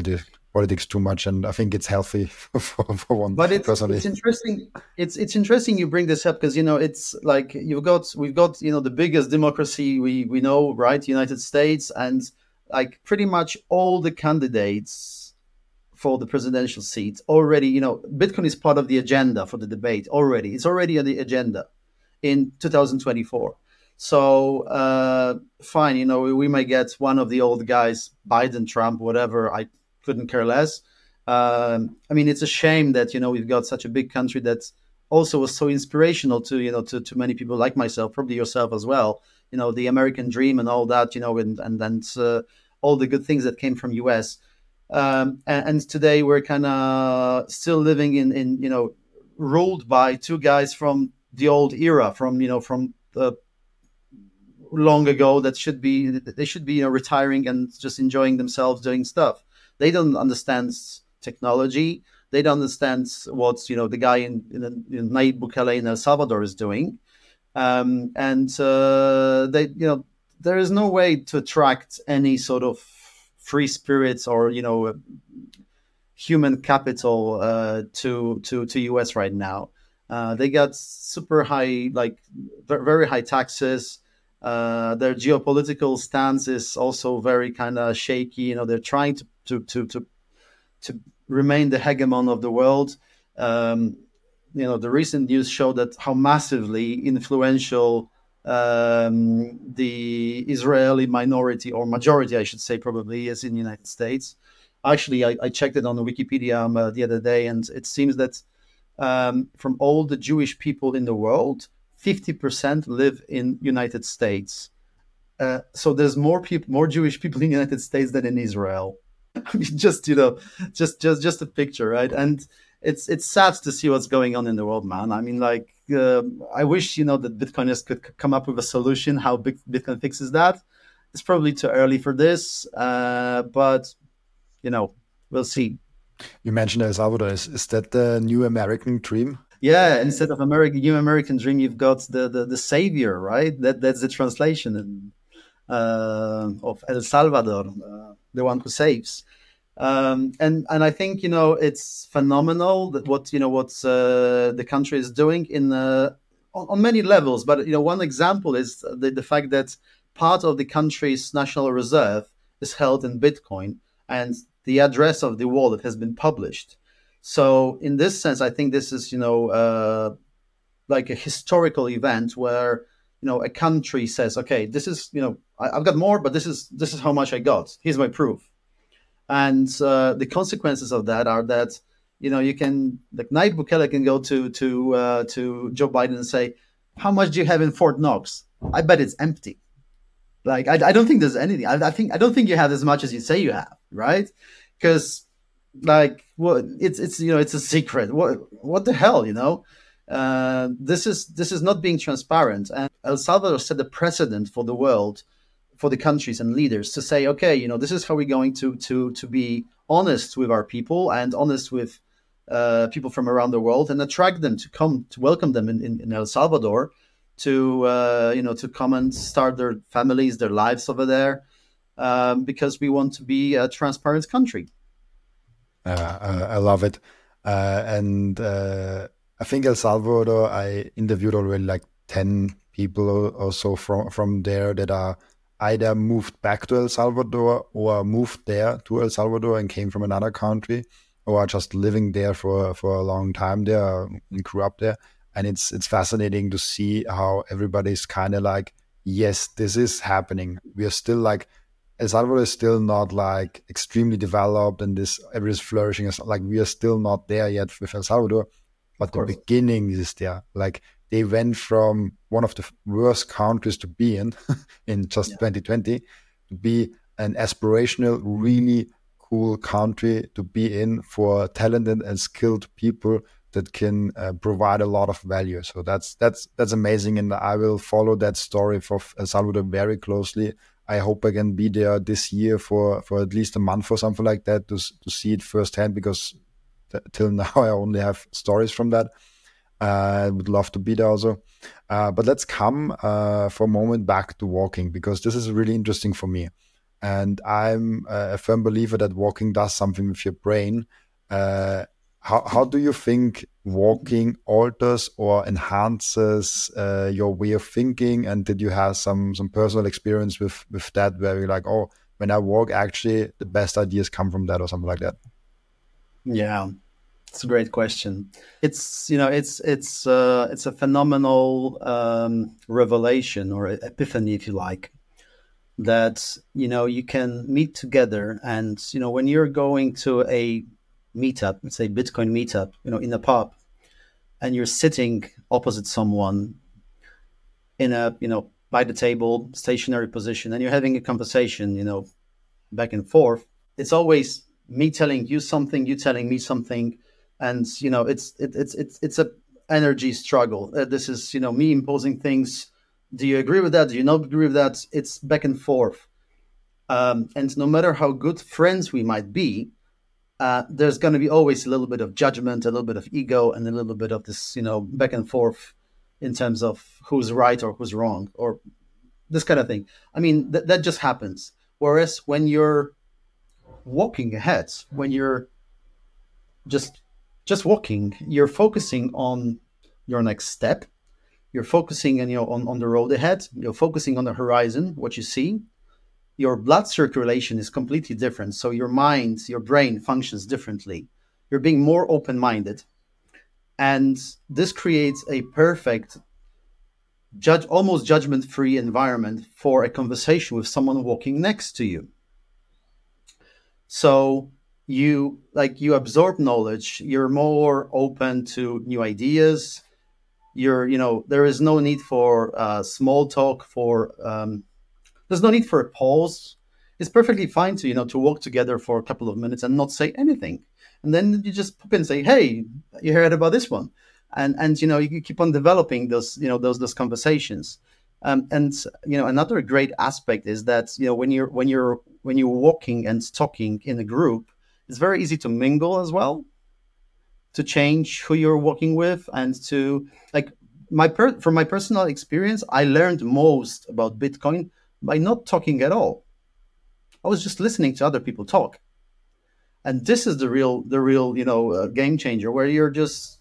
politics too much, and I think it's healthy for, for one
But it's
personally.
it's interesting. It's it's interesting you bring this up because you know it's like you've got we've got you know the biggest democracy we we know, right? United States, and like pretty much all the candidates for the presidential seat already. You know, Bitcoin is part of the agenda for the debate already. It's already on the agenda in two thousand twenty-four. So uh, fine, you know, we, we may get one of the old guys, Biden, Trump, whatever. I couldn't care less. Um, I mean, it's a shame that you know we've got such a big country that also was so inspirational to you know to, to many people like myself, probably yourself as well. You know, the American dream and all that. You know, and and and uh, all the good things that came from U S. Um, and, and today we're kind of still living in in you know ruled by two guys from the old era, from you know from the long ago that should be they should be you know retiring and just enjoying themselves doing stuff. They don't understand technology. They don't understand what you know the guy in, in, in Nayib Bukele in El Salvador is doing, um, and uh, they you know there is no way to attract any sort of free spirits or you know human capital uh, to to to U S right now. Uh, they got super high, like very high taxes. Uh, their geopolitical stance is also very kind of shaky. You know, they're trying to to to to, to remain the hegemon of the world. Um, you know, the recent news showed that how massively influential um, the Israeli minority or majority, I should say, probably is in the United States. Actually, I, I checked it on the Wikipedia um, uh, the other day, and it seems that um, from all the Jewish people in the world, fifty percent live in United States. Uh, so there's more people, more Jewish people in the United States than in Israel. I mean, just you know, just just just a picture, right? And it's it's sad to see what's going on in the world, man. I mean, like, uh, I wish you know that Bitcoiners could c- come up with a solution how Bit- Bitcoin fixes that. It's probably too early for this, uh, but you know, we'll see.
You mentioned El Salvador. Is, is that the new American dream?
Yeah, instead of American New American Dream, you've got the the, the savior, right? That that's the translation uh, of El Salvador, uh, the one who saves. Um, and and I think you know it's phenomenal that what you know what uh, the country is doing in uh, on, on many levels. But you know, one example is the, the fact that part of the country's national reserve is held in Bitcoin, and the address of the wallet has been published. So in this sense, I think this is you know uh, like a historical event where you know a country says, okay, this is you know I, I've got more, but this is this is how much I got. Here's my proof. And uh, the consequences of that are that you know you can like Nayib Bukele can go to to uh, to Joe Biden and say, how much do you have in Fort Knox? I bet it's empty. Like I, I don't think there's anything. I, I think I don't think you have as much as you say you have, right? Because like what well, it's it's you know it's a secret. What what the hell, you know? Uh, this is this is not being transparent, and El Salvador set a precedent for the world, for the countries and leaders to say, okay, you know, this is how we're going to to to be honest with our people and honest with uh, people from around the world and attract them to come to welcome them in, in, in El Salvador to uh, you know to come and start their families, their lives over there, um, because we want to be a transparent country.
Uh, I, I love it. Uh, and uh, I think El Salvador, I interviewed already like ten people or, or so from, from there that are either moved back to El Salvador or moved there to El Salvador and came from another country or are just living there for, for a long time there and grew up there. And it's it's fascinating to see how everybody's kind of like, yes, this is happening. We are still like, El Salvador is still not like extremely developed and this everything is flourishing. It's like we are still not there yet with El Salvador, but the beginning is there. Like they went from one of the worst countries to be in in just yeah. twenty twenty to be an aspirational, really cool country to be in for talented and skilled people that can uh, provide a lot of value. So that's that's that's amazing, and I will follow that story for El Salvador very closely. I hope I can be there this year for, for at least a month or something like that to to see it firsthand, because th- till now I only have stories from that. Uh, I would love to be there also. Uh, but let's come uh, for a moment back to walking, because this is really interesting for me. and I'm a firm believer that walking does something with your brain. Uh, how how do you think walking alters or enhances uh, your way of thinking? And did you have some some personal experience with with that, where you're like, oh, when I walk, actually, the best ideas come from that, or something like that?
Yeah, it's a great question. It's you know it's it's uh, it's a phenomenal um, revelation or epiphany, if you like, that you know you can meet together, and you know when you're going to a meetup, let's say Bitcoin meetup, you know in a pub, and you're sitting opposite someone in a you know by the table, stationary position, and you're having a conversation, you know back and forth. It's always me telling you something, you telling me something, and you know it's it, it's it's it's a energy struggle. Uh, this is you know me imposing things. Do you agree with that? Do you not agree with that? It's back and forth. Um, and no matter how good friends we might be, uh, there's going to be always a little bit of judgment, a little bit of ego, and a little bit of this, you know, back and forth in terms of who's right or who's wrong, or this kind of thing. I mean, th- that just happens. Whereas when you're walking ahead, when you're just just walking, you're focusing on your next step. You're focusing on, you know, on, on the road ahead. You're focusing on the horizon, what you see. Your blood circulation is completely different. So your mind, your brain functions differently. You're being more open minded. And this creates a perfect, judge, almost judgment free environment for a conversation with someone walking next to you. So you like you absorb knowledge, you're more open to new ideas. You're, you know, there is no need for uh, small talk, for um, there's no need for a pause. It's perfectly fine to, you know, to walk together for a couple of minutes and not say anything. And then you just pop in and say, hey, you heard about this one. And, and you know, you keep on developing those, you know, those, those conversations. Um, and, you know, another great aspect is that, you know, when you're, when you're, when you're walking and talking in a group, it's very easy to mingle as well, to change who you're walking with, and to like my per- from my personal experience, I learned most about Bitcoin by not talking at all. I was just listening to other people talk, and this is the real the real you know uh, game changer, where you're just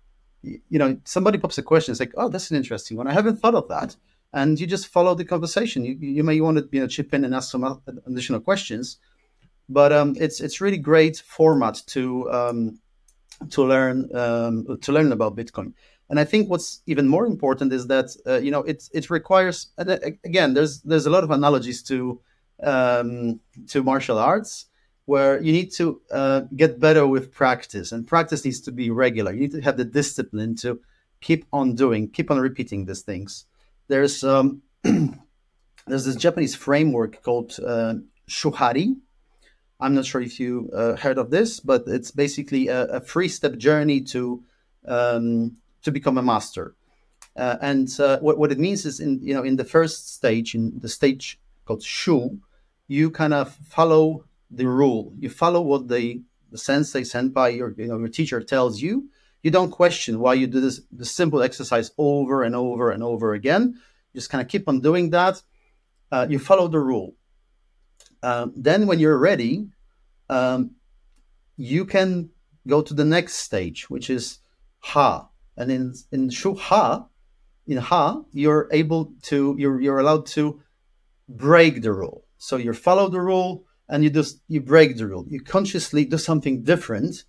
you know somebody pops a question, it's like, oh, that's an interesting one, I haven't thought of that, and you just follow the conversation. You, you may want to you know chip in and ask some additional questions, but um, it's it's really great format to um, to learn um, to learn about Bitcoin. And I think what's even more important is that uh, you know it it requires, and uh, again, there's there's a lot of analogies to um, to martial arts, where you need to uh, get better with practice, and practice needs to be regular. You need to have the discipline to keep on doing, keep on repeating these things. There's um, there's this Japanese framework called uh, Shuhari. I'm not sure if you uh, heard of this, but it's basically a, a three-step journey to um, to become a master. Uh, and uh, what, what it means is, in you know, in the first stage, in the stage called Shu, you kind of follow the rule. You follow what the the sensei, senpai, your you know your teacher tells you. You don't question why you do this the simple exercise over and over and over again. You just kind of keep on doing that. Uh, you follow the rule. Um, then, when you're ready, um, you can go to the next stage, which is Ha. And in in Shu Ha, in Ha, you're able to you're you're allowed to break the rule. So you follow the rule and you just you break the rule. You consciously do something different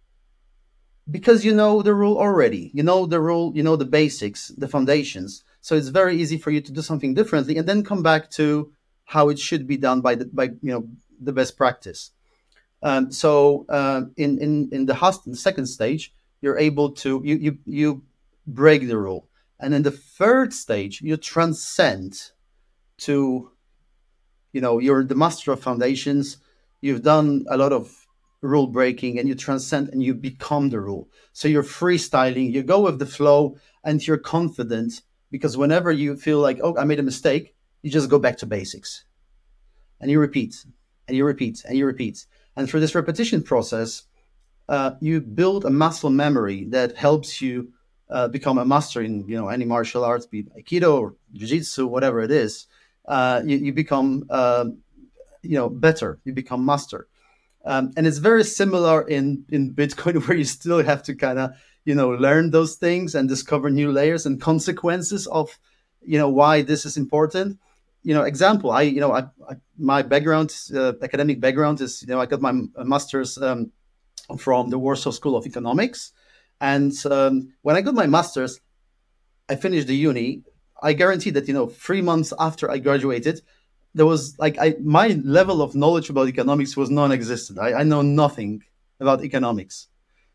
because you know the rule already. You know the rule. You know the basics, the foundations. So it's very easy for you to do something differently and then come back to how it should be done by the by you know the best practice. Um, so uh, in in in the, host, in the second stage, you're able to you you you break the rule, and in the third stage, you transcend to you know you're the master of foundations. You've done a lot of rule breaking, and you transcend and you become the rule. So you're freestyling, you go with the flow, and you're confident because whenever you feel like, oh, I made a mistake, you just go back to basics, and you repeat, and you repeat, and you repeat. And through this repetition process, uh, you build a muscle memory that helps you uh, become a master in you know any martial arts, be it Aikido or Jiu-Jitsu, whatever it is. Uh, you, you become uh, you know, better. You become master. Um, and it's very similar in, in Bitcoin, where you still have to kind of, you know, learn those things and discover new layers and consequences of, you know, why this is important. You know, example, I, you know, I, I, my background, uh, academic background is, you know, I got my master's um, from the Warsaw School of Economics. And um, when I got my master's, I finished the uni. I guarantee that, you know, three months after I graduated, there was like I my level of knowledge about economics was non-existent. I, I know nothing about economics.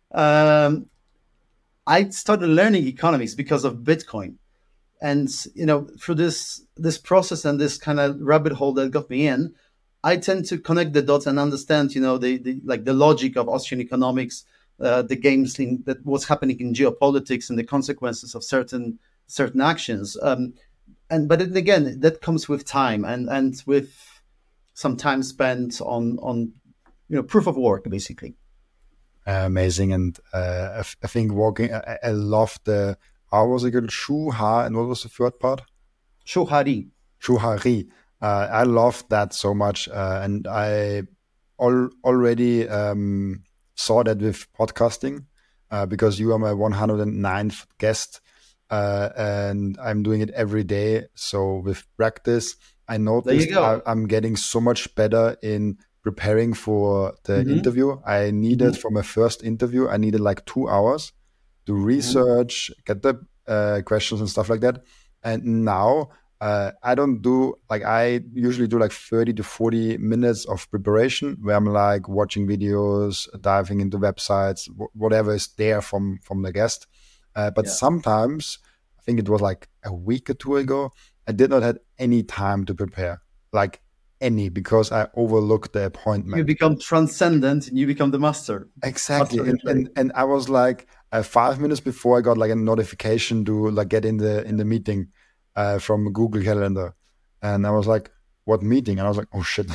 Um, I started learning economics because of Bitcoin, and you know through this this process and this kind of rabbit hole that got me in, I tend to connect the dots and understand, you know, the, the like the logic of Austrian economics, uh, the games in, that what's happening in geopolitics and the consequences of certain certain actions. Um, and but then again, that comes with time and and with some time spent on on you know proof of work, basically.
Uh, amazing. And uh, I, f- I think walking, I, I love the, how was it called? Shuha, and what was the third part?
Shohari.
Shuhari. Uh, I love that so much. Uh, and I al- already um, saw that with podcasting uh, because you are my one hundred ninth guest. Uh, and I'm doing it every day. So with practice, I
There you
noticed I,
go.
I'm getting so much better in preparing for the
Hmm.
interview. I needed
Hmm.
for my first interview, I needed like two hours to
Hmm.
research, get the uh, questions and stuff like that. And now uh, I don't do like I usually do like thirty to forty minutes of preparation where I'm like watching videos, diving into websites, wh- whatever is there from from the guest. Uh, but
Yeah.
sometimes I think it was like a week or two ago, I did not have any time to prepare, like any, because I overlooked the
You
appointment.
become transcendent and you become the master.
Exactly.
Master
And
replay.
and and I was like uh, five minutes before I got like a notification to like get in the in the meeting uh, from Google Calendar, and I was like, "What meeting?" And I was like, "Oh shit!"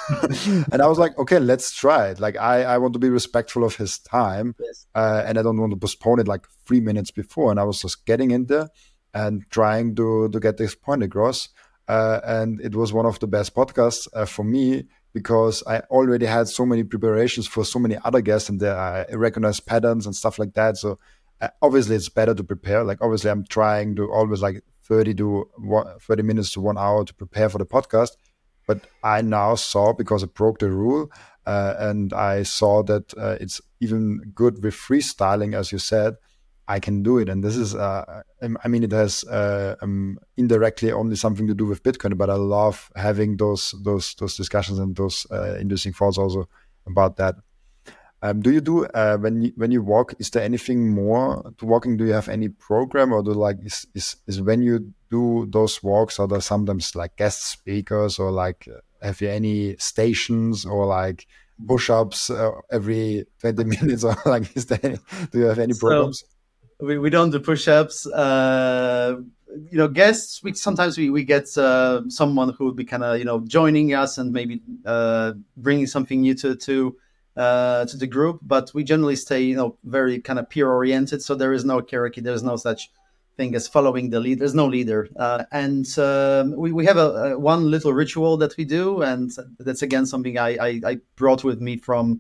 And I was like, "Okay, let's try it." Like I I want to be respectful of his time,
Yes.
uh, and I don't want to postpone it like three minutes before. And I was just getting in there and trying to to get this point across. Uh, and it was one of the best podcasts uh, for me because I already had so many preparations for so many other guests and there I recognize patterns and stuff like that. So uh, obviously it's better to prepare. Like obviously I'm trying to always like thirty to one, thirty minutes to one hour to prepare for the podcast. But I now saw because I broke the rule uh, and I saw that uh, it's even good with freestyling, as you said. I can do it, and this is, uh, um, I mean, it has uh, um, indirectly only something to do with Bitcoin, but I love having those those those discussions and those uh, interesting thoughts also about that. Um, do you do uh, when you when you walk? Is there anything more to walking? Do you have any program, or do like is is, is when you do those walks? Are there sometimes like guest speakers, or like uh, have you any stations, or like push-ups uh, every twenty minutes, or like is there? Any, do you have any
So
programs?
we, we don't do push-ups. Uh, you know, guests. We sometimes we we get uh, someone who would be kind of you know joining us and maybe uh, bringing something new to to uh, to the group. But we generally stay you know very kind of peer oriented. So there is no hierarchy. There's no such thing as following the lead. There's no leader. Uh, and um, we we have a, a one little ritual that we do, and that's again something I I, I brought with me from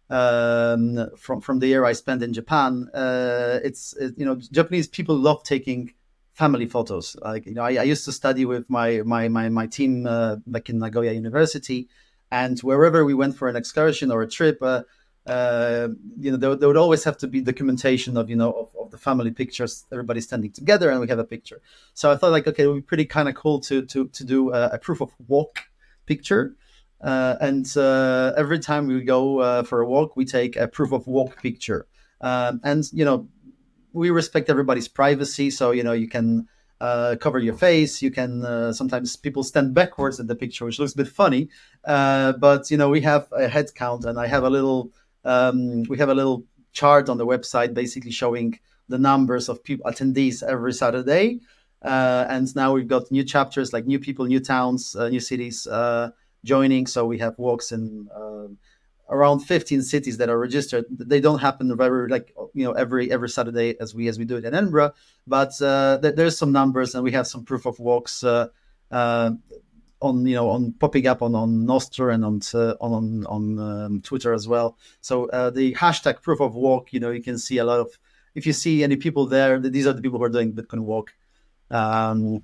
um, from from the year I spent in Japan. Uh, it's it, you know Japanese people love taking family photos. Like you know, I, I used to study with my my my my team uh, back in Nagoya University, and wherever we went for an excursion or a trip. Uh, uh, you know, there, there would always have to be documentation of, you know, of, of the family pictures, everybody standing together, and we have a picture. So I thought, like, okay, it would be pretty kind of cool to to to do a, a proof of walk picture, uh, and uh, every time we go uh, for a walk, we take a proof of walk picture. Um, and, you know, we respect everybody's privacy. So, you know, you can uh, cover your face. You can uh, sometimes people stand backwards at the picture, which looks a bit funny. Uh, but, you know, we have a head count and I have a little, um, we have a little chart on the website basically showing the numbers of people, attendees every Saturday. Uh, and now we've got new chapters like new people, new towns, uh, new cities uh, joining. So we have walks in uh, around fifteen cities that are registered. They don't happen very like you know every every Saturday as we as we do it in Edinburgh, but uh, th- there's some numbers and we have some proof of walks. Uh, uh, on you know on popping up on on Nostr and on uh, on on um, Twitter as well. So uh, the hashtag proof of work, you know, you can see a lot of. If you see any people there, these are the people who are doing Bitcoin Walk um,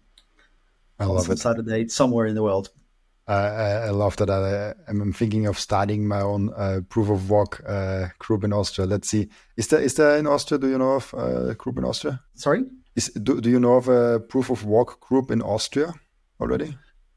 I
on
love
some
it.
Saturday somewhere in the world.
I, I I love that. I, I'm thinking of starting my own uh, proof of work uh, group in Austria. Let's see. Is there is there in Austria? Do you know of a group in Austria?
Sorry.
Is do, do you know of a proof of work group in Austria already?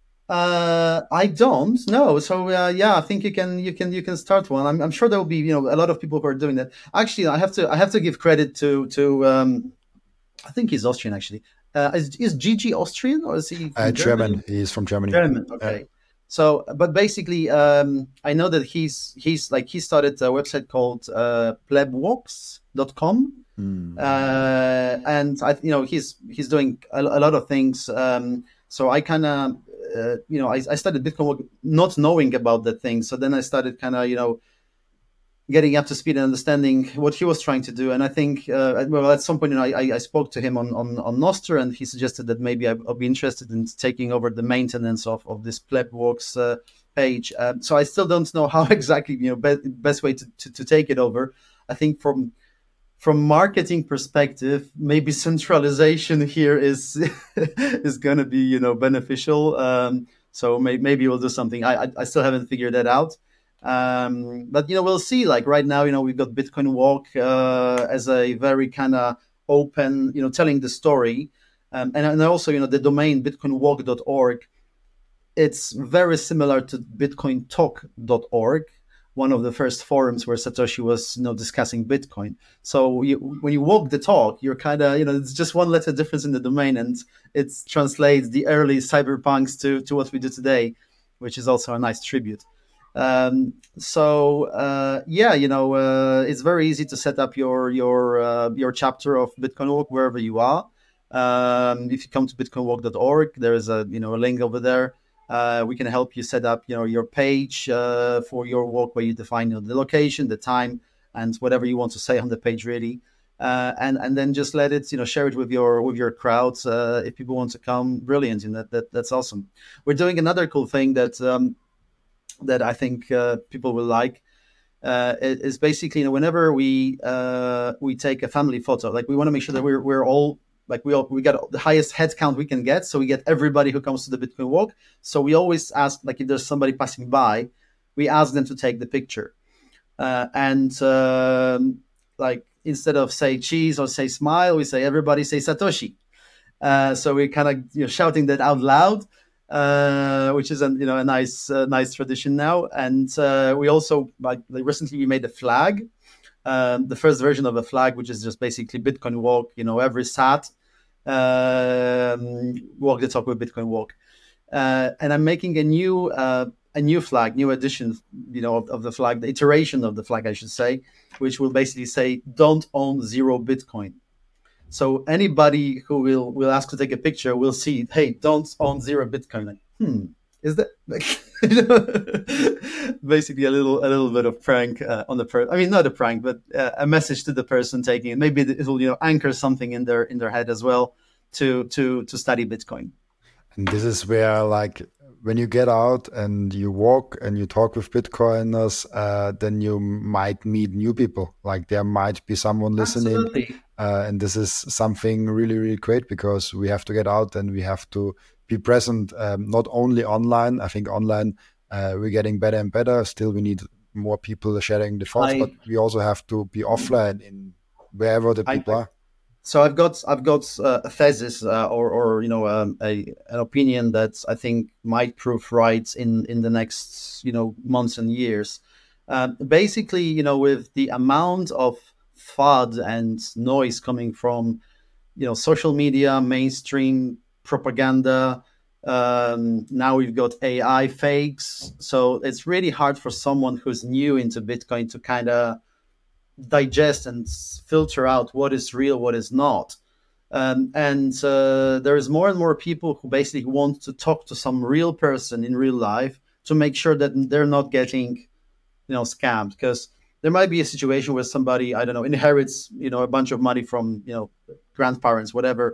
Uh, I don't know. So uh, yeah, I think you can you can you can start one. I'm, I'm sure there will be you know a lot of people who are doing that. Actually, I have to I have to give credit to to um, I think he's Austrian actually. Uh, is is Gigi Austrian or is he
Uh,
from Germany?
German. He is from Germany.
German.
Yeah.
Okay. So, but basically, um, I know that he's he's like he started a website called uh, plebwalks dot com.
Hmm.
Uh, and I, you know, he's he's doing a, a lot of things. Um, so I kind of, uh, you know, I, I started Bitcoin work not knowing about that thing. So then I started kind of, you know, getting up to speed and understanding what he was trying to do. And I think, uh, well, at some point, you know, I, I spoke to him on on, on Nostr, and he suggested that maybe I, I'll be interested in taking over the maintenance of of this Plebworks uh, page. Um, so I still don't know how exactly, you know, be, best way to, to to take it over. I think from from marketing perspective, maybe centralization here is is going to be you know beneficial. Um, so may, maybe we'll do something. I, I I still haven't figured that out. Um, but you know we'll see. Like right now, you know we've got Bitcoin Walk uh, as a very kind of open, you know, telling the story, um, and and also you know the domain bitcoin walk dot org. It's very similar to bitcoin talk dot org, one of the first forums where Satoshi was, you know, discussing Bitcoin. So you, when you walk the talk, you're kind of, you know, it's just one letter difference in the domain, and it translates the early cyberpunks to to what we do today, which is also a nice tribute. Um, so uh, yeah, you know, uh, it's very easy to set up your your uh, your chapter of Bitcoin Walk wherever you are. Um, if you come to bitcoin walk dot org, there is a you know a link over there. Uh, we can help you set up, you know, your page uh, for your walk, where you define you know, the location, the time, and whatever you want to say on the page, really. Uh, and and then just let it, you know, share it with your with your crowds. Uh, if people want to come, brilliant, and that, that that's awesome. We're doing another cool thing that um, that I think uh, people will like. Uh, is basically, you know, whenever we uh, we take a family photo, like we want to make sure that we're we're all like we all, we got the highest head count we can get, so we get everybody who comes to the Bitcoin Walk. So we always ask, like, if there's somebody passing by, we ask them to take the picture, uh, and um, like instead of say cheese or say smile, we say everybody say Satoshi. Uh, so we're kind of you know shouting that out loud, uh, which is a you know a nice uh, nice tradition now. And uh, we also like, like recently we made a flag. Um, the first version of a flag, which is just basically Bitcoin Walk, you know, every Sat, um, walk the talk with Bitcoin Walk. Uh, and I'm making a new uh, a new flag, new edition, you know, of, of the flag, the iteration of the flag, I should say, which will basically say, "Don't own zero Bitcoin." So anybody who will will ask to take a picture will see, "Hey, don't own zero Bitcoin." Like, hmm, is that like, you know, basically a little a little bit of prank uh, on the person? I mean, not a prank, but uh, a message to the person taking it. Maybe it will you know anchor something in their in their head as well to to to study Bitcoin.
And this is where, like, when you get out and you walk and you talk with Bitcoiners, uh, then you might meet new people. Like, there might be someone listening.
Absolutely.
Uh, and this is something really, really great, because we have to get out and we have to be present, um, not only online. I think online uh, we're getting better and better. Still, we need more people sharing the thoughts, but
I
we also have to be offline in wherever the
I,
people are.
So I've got I've got uh, a thesis uh, or or you know um, a an opinion that I think might prove right in in the next you know months and years. Um, basically, you know, with the amount of FUD and noise coming from you know social media, mainstream propaganda. Um, now we've got A I fakes, so it's really hard for someone who's new into Bitcoin to kind of digest and filter out what is real, what is not. Um, and uh, there is more and more people who basically want to talk to some real person in real life to make sure that they're not getting, you know, scammed. Because there might be a situation where somebody, I don't know, inherits, you know, a bunch of money from, you know, grandparents, whatever,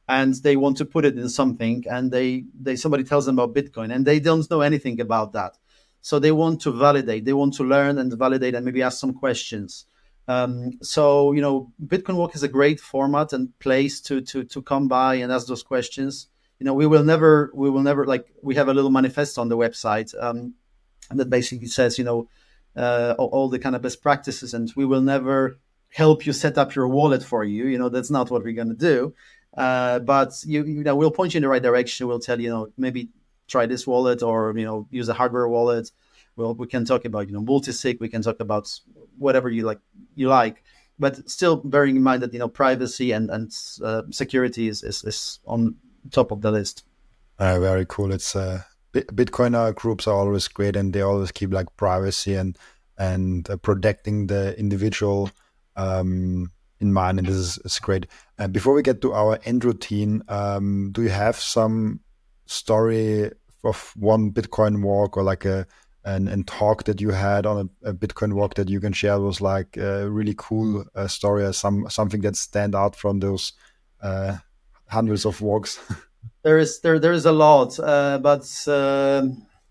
and they want to put it in something, and they they somebody tells them about Bitcoin, and they don't know anything about that. So they want to validate, they want to learn and validate, and maybe ask some questions. Um, so you know, Bitcoin Walk is a great format and place to to to come by and ask those questions. You know, we will never we will never like we have a little manifesto on the website, um, that basically says, you know, uh, all, all the kind of best practices, and we will never help you set up your wallet for you. You know, that's not what we're going to do. Uh, but you, you know, we'll point you in the right direction. We'll tell you, you know, maybe try this wallet, or you know, use a hardware wallet. Well, we can talk about, you know, multi-sig. We can talk about whatever you like. You like, but still bearing in mind that, you know, privacy and and uh, security is, is is on top of the list.
Uh, very cool. It's uh, Bitcoiner groups are always great, and they always keep like privacy and and uh, protecting the individual um, in mind, and this is, is great. Uh, before we get to our end routine, um, do you have some story of one Bitcoin walk, or like a an, an talk that you had on a, a Bitcoin walk that you can share? Was like a really cool uh, story, or some something that stand out from those uh, hundreds of walks?
There is there there is a lot, uh, but uh,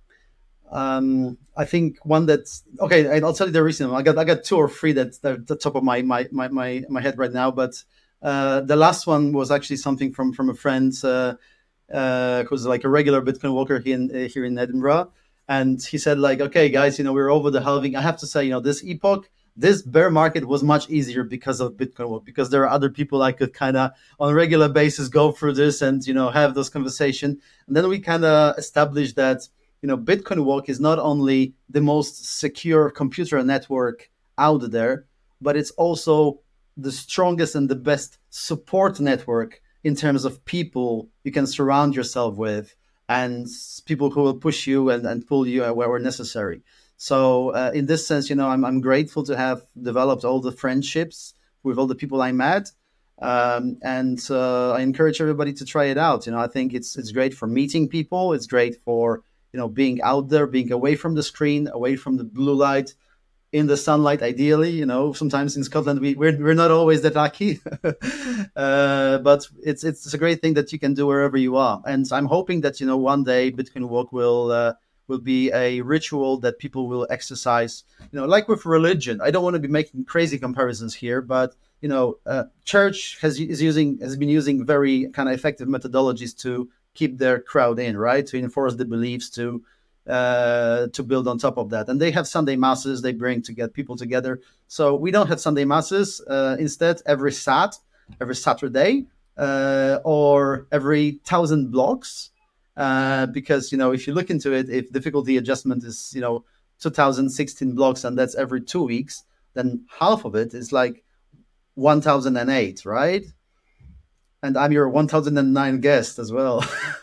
um, I think one that's okay. I'll tell you the reason. I got I got two or three that's at the top of my my my my, my head right now. But uh, the last one was actually something from from a friend uh, uh, who's like a regular Bitcoin walker here in uh, here in Edinburgh, and he said like, okay, guys, you know, we're over the halving. I have to say, you know, this epoch, this bear market was much easier because of Bitcoin Walk, because there are other people I could kind of on a regular basis go through this and, you know, have those conversations. And then we kind of established that, you know, Bitcoin Walk is not only the most secure computer network out there, but it's also the strongest and the best support network in terms of people you can surround yourself with, and people who will push you and, and pull you where necessary. So uh, in this sense, you know, I'm, I'm grateful to have developed all the friendships with all the people I met. Um, and uh, I encourage everybody to try it out. You know, I think it's it's great for meeting people. It's great for, you know, being out there, being away from the screen, away from the blue light, in the sunlight, ideally. You know, sometimes in Scotland, we, we're, we're not always that lucky. uh, but it's, it's a great thing that you can do wherever you are. And I'm hoping that, you know, one day Bitcoin Walk will... Uh, will be a ritual that people will exercise, you know, like with religion. I don't want to be making crazy comparisons here, but, you know, uh, church has is using has been using very kind of effective methodologies to keep their crowd in, right? To enforce the beliefs, to uh, to build on top of that. And they have Sunday masses, they bring to get people together. So we don't have Sunday masses. Uh, instead, every Sat, every Saturday, uh, or every thousand blocks. Uh, because, you know, if you look into it, if difficulty adjustment is, you know, two thousand sixteen blocks, and that's every two weeks, then half of it is like one thousand eight, right? And I'm your one thousand nine guest as well.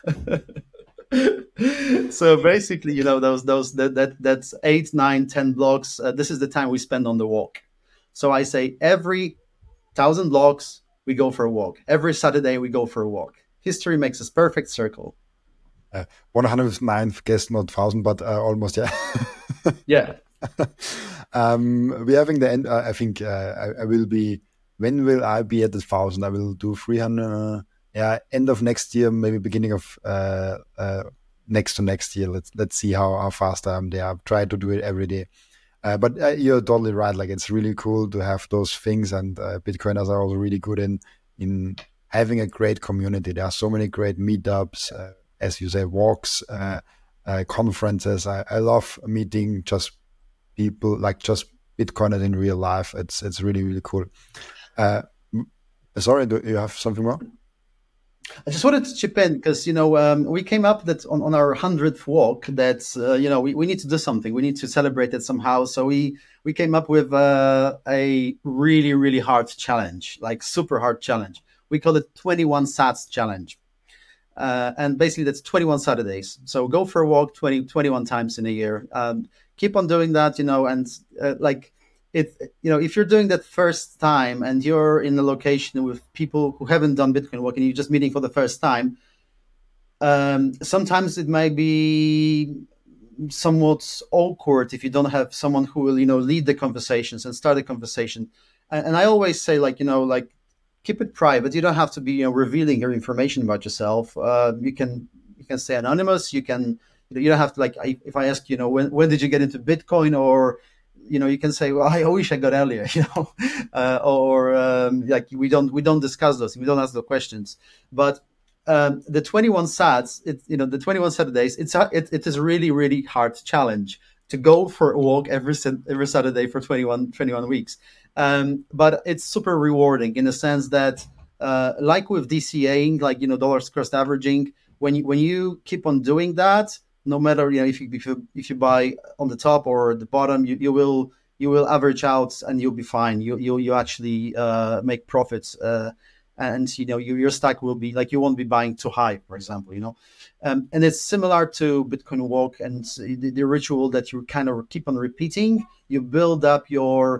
So basically, you know, those those that that that's eight, nine, ten blocks. Uh, this is the time we spend on the walk. So I say every thousand blocks we go for a walk. Every Saturday we go for a walk. History makes us perfect circle.
Uh, one hundred ninth guest, not one thousand, but uh, almost, yeah.
Yeah.
um, we're having the end. Uh, I think uh, I, I will be, when will I be at the one thousand? I will do three hundred, uh, yeah, end of next year, maybe beginning of uh, uh, next to next year. Let's let's see how, how fast I'm there. I've tried to do it every day. Uh, but uh, you're totally right. Like, it's really cool to have those things, and uh, Bitcoiners are also really good in, in having a great community. There are so many great meetups, uh, as you say, walks, uh, uh, conferences. I, I love meeting just people, like just Bitcoiners in real life. It's it's really, really cool. Uh, sorry, do you have something more?
I just wanted to chip in because, you know, um, we came up that on, on our hundredth walk that, uh, you know, we, we need to do something. We need to celebrate it somehow. So we, we came up with uh, a really, really hard challenge, like super hard challenge. We call it twenty-one Sats challenge. Uh, and basically that's twenty-one Saturdays. So go for a walk twenty, twenty-one times in a year. Um, keep on doing that, you know, and uh, like it, you know, if you're doing that first time and you're in a location with people who haven't done Bitcoin Walk and you're just meeting for the first time, um, sometimes it might be somewhat awkward if you don't have someone who will, you know, lead the conversations and start the conversation. And, and I always say, like, you know, like, keep it private. You don't have to be, you know, revealing your information about yourself. Uh, you can you can stay anonymous. You can you don't have to, like, I, if I ask, you know, when when did you get into Bitcoin, or you know, you can say, well, I wish I got earlier, you know, uh, or um, like we don't we don't discuss those, we don't ask the questions. But um, the twenty-one Sats, it, you know, the twenty-one Saturdays, it's a, it, it is a really really hard challenge to go for a walk every every Saturday for twenty-one, twenty-one weeks. Um, but it's super rewarding in the sense that, uh, like with DCAing, like, you know, dollars cost averaging, when you when you keep on doing that, no matter, you know, if you if you if you buy on the top or the bottom, you, you will you will average out and you'll be fine. You you you actually uh, make profits, uh, and you know you, your stack will be like, you won't be buying too high, for example. You know, um, and it's similar to Bitcoin Walk and the, the ritual that you kind of keep on repeating. You build up your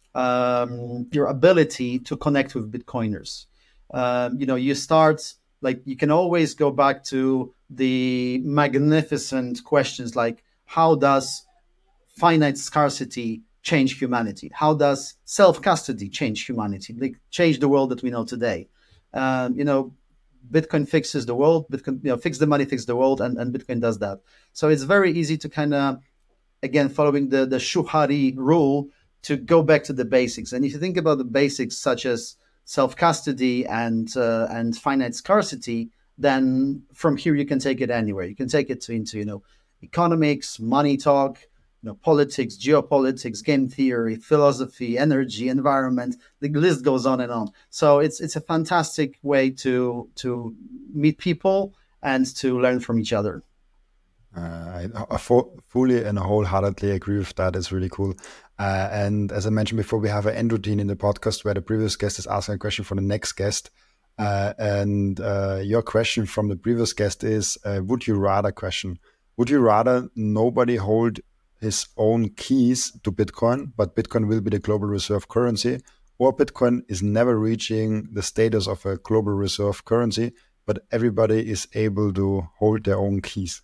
um, your ability to connect with Bitcoiners. Um, you know, you start, like, you can always go back to the magnificent questions like, how does finite scarcity change humanity? How does self-custody change humanity? Like, change the world that we know today? Um, you know, Bitcoin fixes the world. Bitcoin, you know, fix the money, fix the world, and, and Bitcoin does that. So it's very easy to kind of, again, following the the Shuhari rule, to go back to the basics. And if you think about the basics, such as self-custody and uh, and finite scarcity, then from here you can take it anywhere. You can take it to, into, you know, economics, money talk, you know, politics, geopolitics, game theory, philosophy, energy, environment. The list goes on and on. So it's it's a fantastic way to to meet people and to learn from each other.
Uh, I, I fu- fully and wholeheartedly agree with that. It's really cool. Uh, and as I mentioned before, we have an end routine in the podcast where the previous guest is asking a question for the next guest. Uh, and uh, your question from the previous guest is, uh, would you rather question, would you rather nobody hold his own keys to Bitcoin, but Bitcoin will be the global reserve currency, or Bitcoin is never reaching the status of a global reserve currency, but everybody is able to hold their own keys?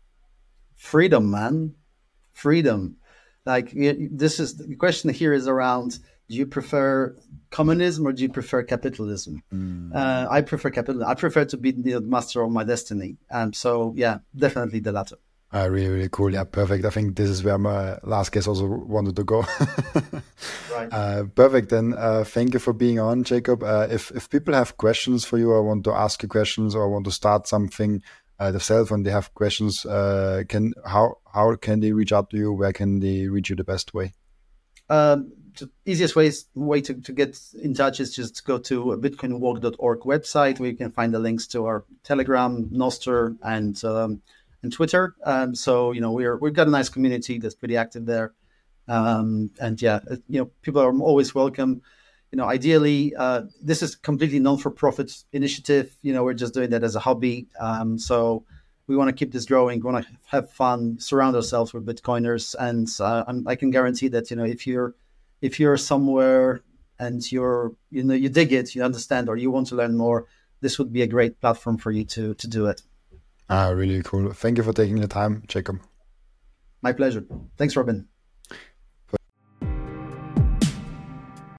Freedom, man. Freedom. Like, this is the question here is around, do you prefer communism or do you prefer capitalism? Mm. Uh, I prefer capitalism. I prefer to be the master of my destiny. And so, yeah, definitely the latter.
Uh, really, really cool. Yeah, perfect. I think this is where my last guest also wanted to go.
Right.
Uh, perfect. Then uh, thank you for being on, Jacob. Uh, if, if people have questions for you, or want to ask you questions, or want to start something uh, themselves and they have questions, uh, can how how can they reach out to you? Where can they reach you the best way?
Um, the easiest way, way to, to get in touch is just go to bitcoin walk dot org website, where you can find the links to our Telegram, Nostr, and um, and Twitter. Um, so, you know, we're we've got a nice community that's pretty active there. Um, and yeah, you know, people are always welcome. You know, ideally, uh, this is completely non-for-profit initiative. You know, we're just doing that as a hobby. Um, so we want to keep this growing. We want to have fun, surround ourselves with Bitcoiners, and uh, I can guarantee that, you know, if you're if you're somewhere and you're you know you dig it, you understand, or you want to learn more, this would be a great platform for you to to do it.
Ah, really cool. Thank you for taking the time, Jacob.
My pleasure. Thanks, Robin.